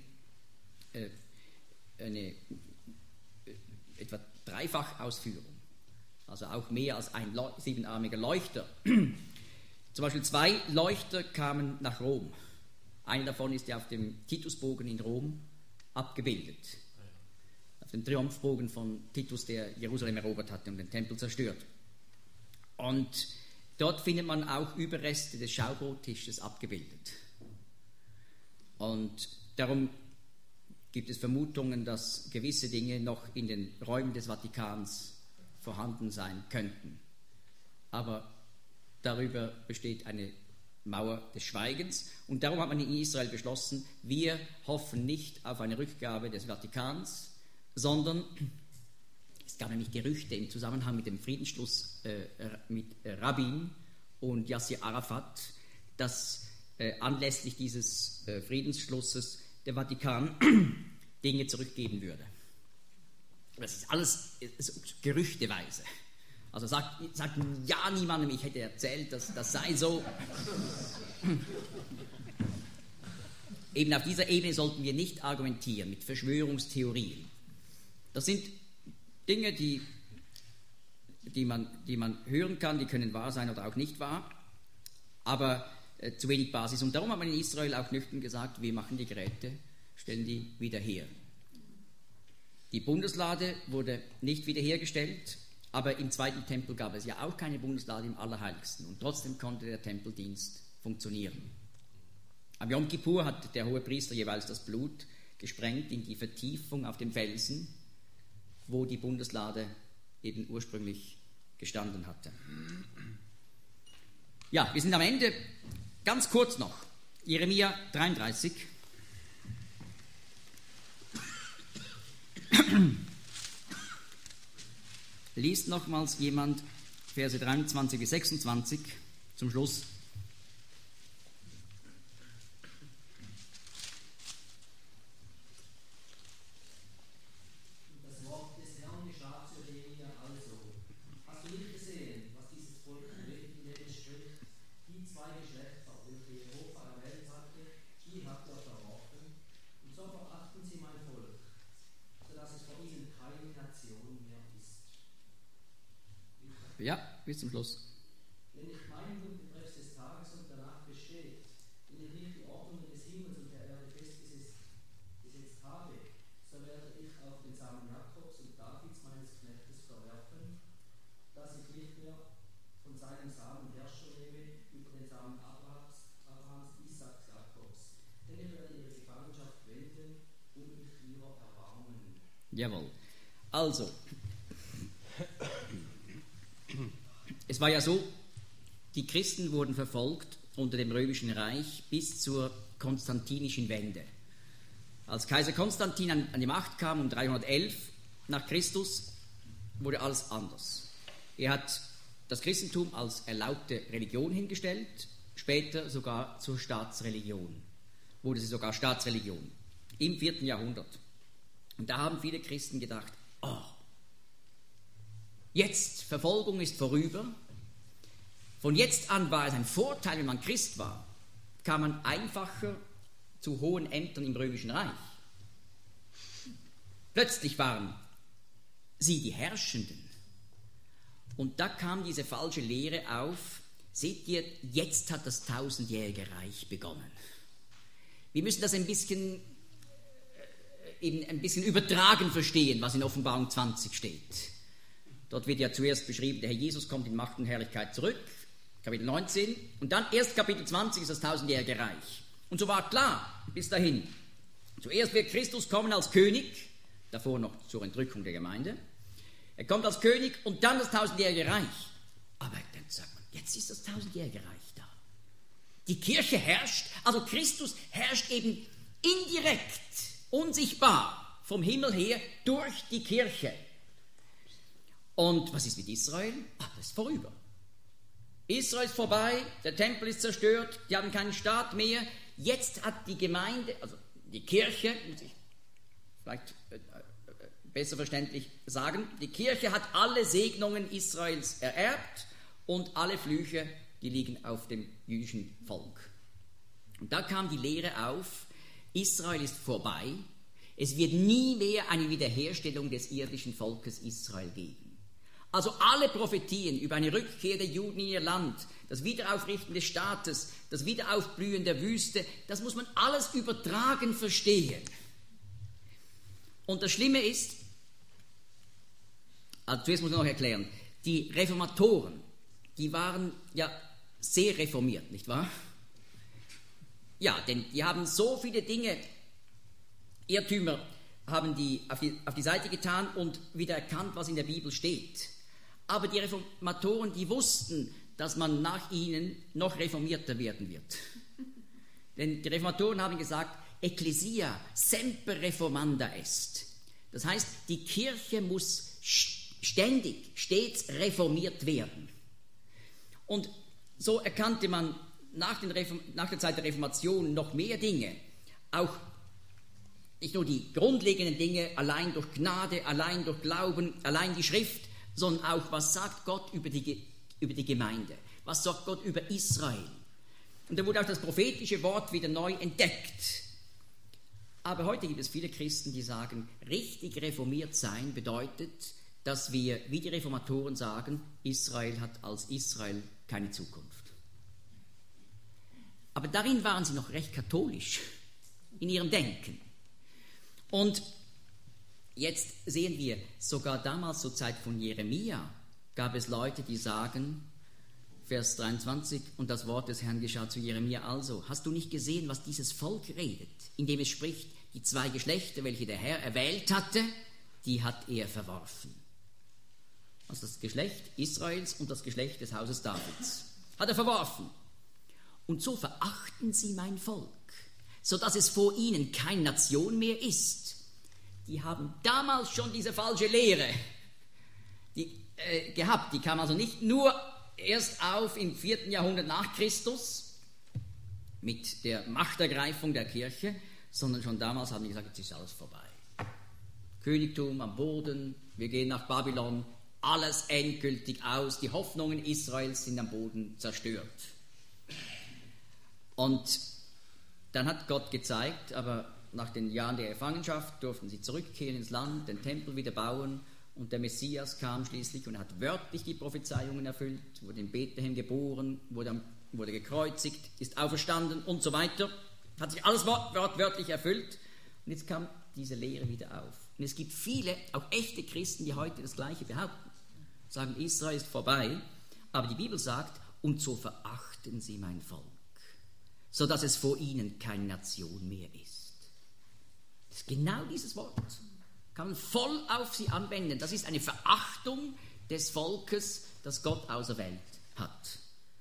eine etwa Dreifachausführung, also auch mehr als ein siebenarmiger Leuchter. Zum Beispiel 2 Leuchter kamen nach Rom. Einer davon ist ja auf dem Titusbogen in Rom abgebildet. Auf dem Triumphbogen von Titus, der Jerusalem erobert hatte und den Tempel zerstört. Und dort findet man auch Überreste des Schaubrottisches abgebildet. Und darum gibt es Vermutungen, dass gewisse Dinge noch in den Räumen des Vatikans vorhanden sein könnten. Aber darüber besteht eine Mauer des Schweigens. Und darum hat man in Israel beschlossen, wir hoffen nicht auf eine Rückgabe des Vatikans, sondern es gab nämlich Gerüchte im Zusammenhang mit dem Friedensschluss mit Rabin und Yasser Arafat, dass anlässlich dieses Friedensschlusses der Vatikan Dinge zurückgeben würde. Das ist alles gerüchteweise. Also sagt ja niemandem, ich hätte erzählt, dass das sei so. Eben auf dieser Ebene sollten wir nicht argumentieren mit Verschwörungstheorien. Das sind Dinge, die man hören kann, die können wahr sein oder auch nicht wahr, aber zu wenig Basis. Und darum hat man in Israel auch nüchtern gesagt, wir machen die Geräte, stellen die wieder her. Die Bundeslade wurde nicht wiederhergestellt, aber im zweiten Tempel gab es ja auch keine Bundeslade im Allerheiligsten und trotzdem konnte der Tempeldienst funktionieren. Am Yom Kippur hat der Hohepriester jeweils das Blut gesprengt in die Vertiefung auf dem Felsen, wo die Bundeslade eben ursprünglich gestanden hatte. Ja, wir sind am Ende. Ganz kurz noch, Jeremia 33. Liest nochmals jemand Verse 23 bis 26 zum Schluss. Das Wort des Herrn geschah zu Jeremia also. Hast du nicht gesehen, was dieses Volk redet, indem es spricht? Die 2 Geschlechter, welche Jehova erwählt hatte, die habt ihr verworfen, und so verachten sie mein Volk, sodass es vor ihnen keine Nation mehr ist. Ja, bis zum Schluss. Wenn nicht mein Bund betreffs des Tages und der Nacht besteht, wenn ich nicht die Ordnungen des Himmels und der Erde festgesetzt habe, so werde ich auch den Samen Jakobs und Davids meines Knechtes verwerfen, dass ich nicht mehr von seinem Samen Herrscher nehme über den Samen Abrahams, Isaaks, Jakobs. Denn ich werde ihre Gefangenschaft wenden und mich ihrer erbarmen. Jawohl. Also, es war ja so, die Christen wurden verfolgt unter dem Römischen Reich bis zur Konstantinischen Wende. Als Kaiser Konstantin an die Macht kam um 311 nach Christus, wurde alles anders. Er hat das Christentum als erlaubte Religion hingestellt, später sogar zur Staatsreligion. Wurde sie sogar Staatsreligion im 4. Jahrhundert. Und da haben viele Christen gedacht, jetzt, Verfolgung ist vorüber. Von jetzt an war es ein Vorteil, wenn man Christ war, kam man einfacher zu hohen Ämtern im Römischen Reich. Plötzlich waren sie die Herrschenden. Und da kam diese falsche Lehre auf, seht ihr, jetzt hat das 1000-jährige Reich begonnen. Wir müssen das ein bisschen übertragen verstehen, was in Offenbarung 20 steht. Dort wird ja zuerst beschrieben, der Herr Jesus kommt in Macht und Herrlichkeit zurück, Kapitel 19, und dann erst Kapitel 20 ist das 1000-jährige Reich. Und so war klar, bis dahin, zuerst wird Christus kommen als König, davor noch zur Entrückung der Gemeinde, er kommt als König und dann das 1000-jährige Reich. Aber dann sagt man, jetzt ist das 1000-jährige Reich da. Die Kirche herrscht, also Christus herrscht eben indirekt, unsichtbar, vom Himmel her, durch die Kirche. Und was ist mit Israel? Das ist vorüber. Israel ist vorbei, der Tempel ist zerstört, die haben keinen Staat mehr. Jetzt hat die Gemeinde, also die Kirche, muss ich vielleicht besser verständlich sagen, die Kirche hat alle Segnungen Israels ererbt und alle Flüche, die liegen auf dem jüdischen Volk. Und da kam die Lehre auf, Israel ist vorbei, es wird nie mehr eine Wiederherstellung des irdischen Volkes Israel geben. Also alle Prophetien über eine Rückkehr der Juden in ihr Land, das Wiederaufrichten des Staates, das Wiederaufblühen der Wüste, das muss man alles übertragen verstehen. Und das Schlimme ist, also zuerst muss man noch erklären, die Reformatoren, die waren ja sehr reformiert, nicht wahr? Ja, denn die haben so viele Dinge, Irrtümer, haben die auf die Seite getan und wieder erkannt, was in der Bibel steht. Aber die Reformatoren, die wussten, dass man nach ihnen noch reformierter werden wird. Denn die Reformatoren haben gesagt, Ecclesia semper reformanda est. Das heißt, die Kirche muss stets reformiert werden. Und so erkannte man nach der Zeit der Reformation noch mehr Dinge, auch nicht nur die grundlegenden Dinge, allein durch Gnade, allein durch Glauben, allein die Schrift, sondern auch, was sagt Gott über die Gemeinde, was sagt Gott über Israel. Und da wurde auch das prophetische Wort wieder neu entdeckt. Aber heute gibt es viele Christen, die sagen, richtig reformiert sein bedeutet, dass wir, wie die Reformatoren sagen, Israel hat als Israel keine Zukunft. Aber darin waren sie noch recht katholisch in ihrem Denken. Und jetzt sehen wir, sogar damals zur Zeit von Jeremia gab es Leute, die sagen, Vers 23, und das Wort des Herrn geschah zu Jeremia also, hast du nicht gesehen, was dieses Volk redet, indem es spricht, die zwei Geschlechter, welche der Herr erwählt hatte, die hat er verworfen. Also das Geschlecht Israels und das Geschlecht des Hauses Davids hat er verworfen. Und so verachten sie mein Volk, sodass es vor ihnen keine Nation mehr ist. Die haben damals schon diese falsche Lehre gehabt. Die kam also nicht nur erst auf im 4. Jahrhundert nach Christus mit der Machtergreifung der Kirche, sondern schon damals haben die gesagt, jetzt ist alles vorbei. Königtum am Boden, wir gehen nach Babylon, alles endgültig aus, die Hoffnungen Israels sind am Boden zerstört. Und dann hat Gott gezeigt, aber nach den Jahren der Gefangenschaft durften sie zurückkehren ins Land, den Tempel wieder bauen und der Messias kam schließlich und hat wörtlich die Prophezeiungen erfüllt, wurde in Bethlehem geboren, wurde gekreuzigt, ist auferstanden und so weiter. Hat sich alles wortwörtlich erfüllt und jetzt kam diese Lehre wieder auf. Und es gibt viele, auch echte Christen, die heute das Gleiche behaupten. Sagen, Israel ist vorbei, aber die Bibel sagt, und so verachten sie mein Volk, sodass es vor ihnen keine Nation mehr ist. Das ist genau dieses Wort. Kann man voll auf sie anwenden. Das ist eine Verachtung des Volkes, das Gott auserwählt hat.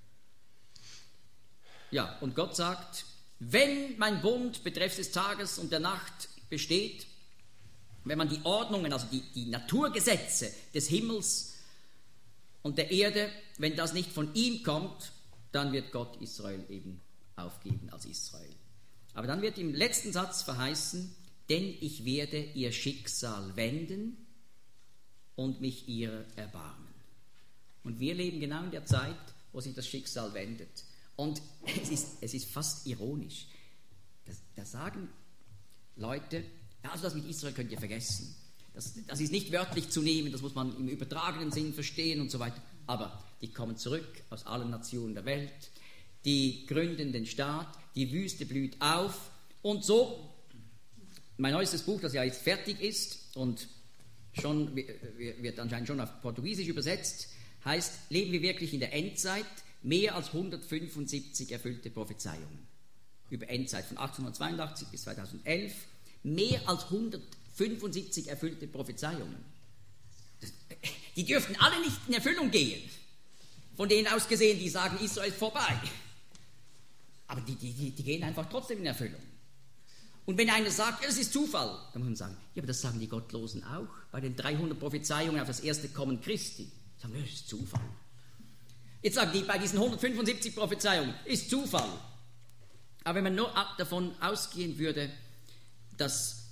Ja, und Gott sagt, wenn mein Bund betreffs des Tages und der Nacht besteht, wenn man die Ordnungen, also die Naturgesetze des Himmels und der Erde, wenn das nicht von ihm kommt, dann wird Gott Israel eben aufgeben als Israel. Aber dann wird im letzten Satz verheißen, denn ich werde ihr Schicksal wenden und mich ihrer erbarmen. Und wir leben genau in der Zeit, wo sich das Schicksal wendet. Und es ist fast ironisch. Da sagen Leute, also das mit Israel könnt ihr vergessen. Das ist nicht wörtlich zu nehmen, das muss man im übertragenen Sinn verstehen und so weiter. Aber die kommen zurück aus allen Nationen der Welt, die gründen den Staat, die Wüste blüht auf und so. Mein neuestes Buch, das ja jetzt fertig ist und schon wird anscheinend schon auf Portugiesisch übersetzt, heißt, leben wir wirklich in der Endzeit? Mehr als 175 erfüllte Prophezeiungen über Endzeit von 1882 bis 2011. Mehr als 175 erfüllte Prophezeiungen. Die dürften alle nicht in Erfüllung gehen. Von denen aus gesehen, die sagen, Israel ist vorbei. Aber die gehen einfach trotzdem in Erfüllung. Und wenn einer sagt, es ist Zufall, dann muss man sagen, ja, aber das sagen die Gottlosen auch. Bei den 300 Prophezeiungen auf das erste Kommen Christi. Sagen, es ist Zufall. Jetzt sagen die, bei diesen 175 Prophezeiungen ist Zufall. Aber wenn man nur davon ausgehen würde, dass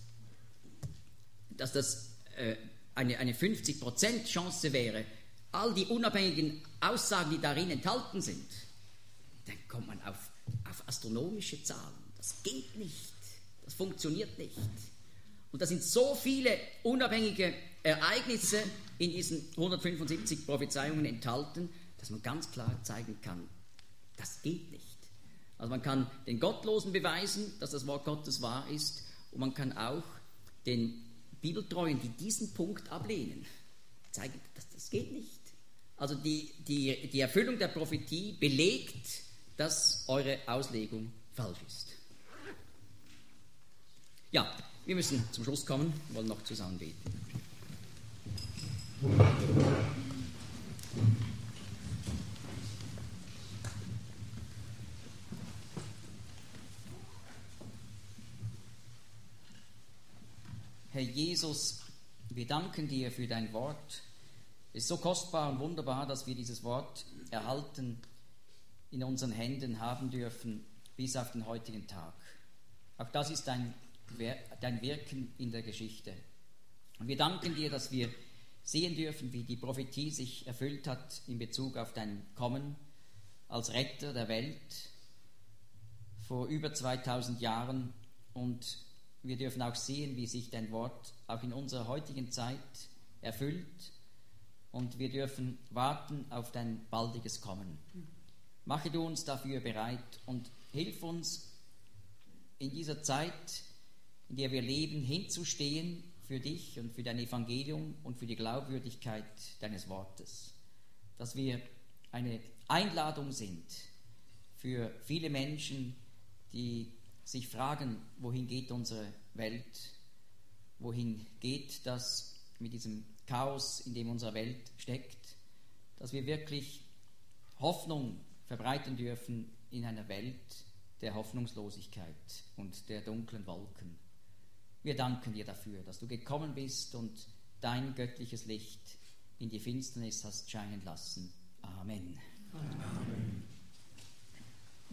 das eine 50% Chance wäre, all die unabhängigen Aussagen, die darin enthalten sind, dann kommt man auf astronomische Zahlen. Das geht nicht. Das funktioniert nicht. Und da sind so viele unabhängige Ereignisse in diesen 175 Prophezeiungen enthalten, dass man ganz klar zeigen kann, das geht nicht. Also man kann den Gottlosen beweisen, dass das Wort Gottes wahr ist, und man kann auch den Bibeltreuen, die diesen Punkt ablehnen, zeigen, dass das geht nicht. Also die Erfüllung der Prophetie belegt, dass eure Auslegung falsch ist. Ja, wir müssen zum Schluss kommen, wir wollen noch zusammen beten. Herr Jesus, wir danken dir für dein Wort. Es ist so kostbar und wunderbar, dass wir dieses Wort erhalten, in unseren Händen haben dürfen, bis auf den heutigen Tag. Auch das ist dein Wirken in der Geschichte. Und wir danken dir, dass wir sehen dürfen, wie die Prophetie sich erfüllt hat in Bezug auf dein Kommen als Retter der Welt vor über 2000 Jahren. Und wir dürfen auch sehen, wie sich dein Wort auch in unserer heutigen Zeit erfüllt. Und wir dürfen warten auf dein baldiges Kommen. Mache du uns dafür bereit und hilf uns in dieser Zeit, in der wir leben, hinzustehen für dich und für dein Evangelium und für die Glaubwürdigkeit deines Wortes. Dass wir eine Einladung sind für viele Menschen, die sich fragen, wohin geht unsere Welt, wohin geht das mit diesem Chaos, in dem unsere Welt steckt, dass wir wirklich Hoffnung verbreiten dürfen in einer Welt der Hoffnungslosigkeit und der dunklen Wolken. Wir danken dir dafür, dass du gekommen bist und dein göttliches Licht in die Finsternis hast scheinen lassen. Amen. Amen.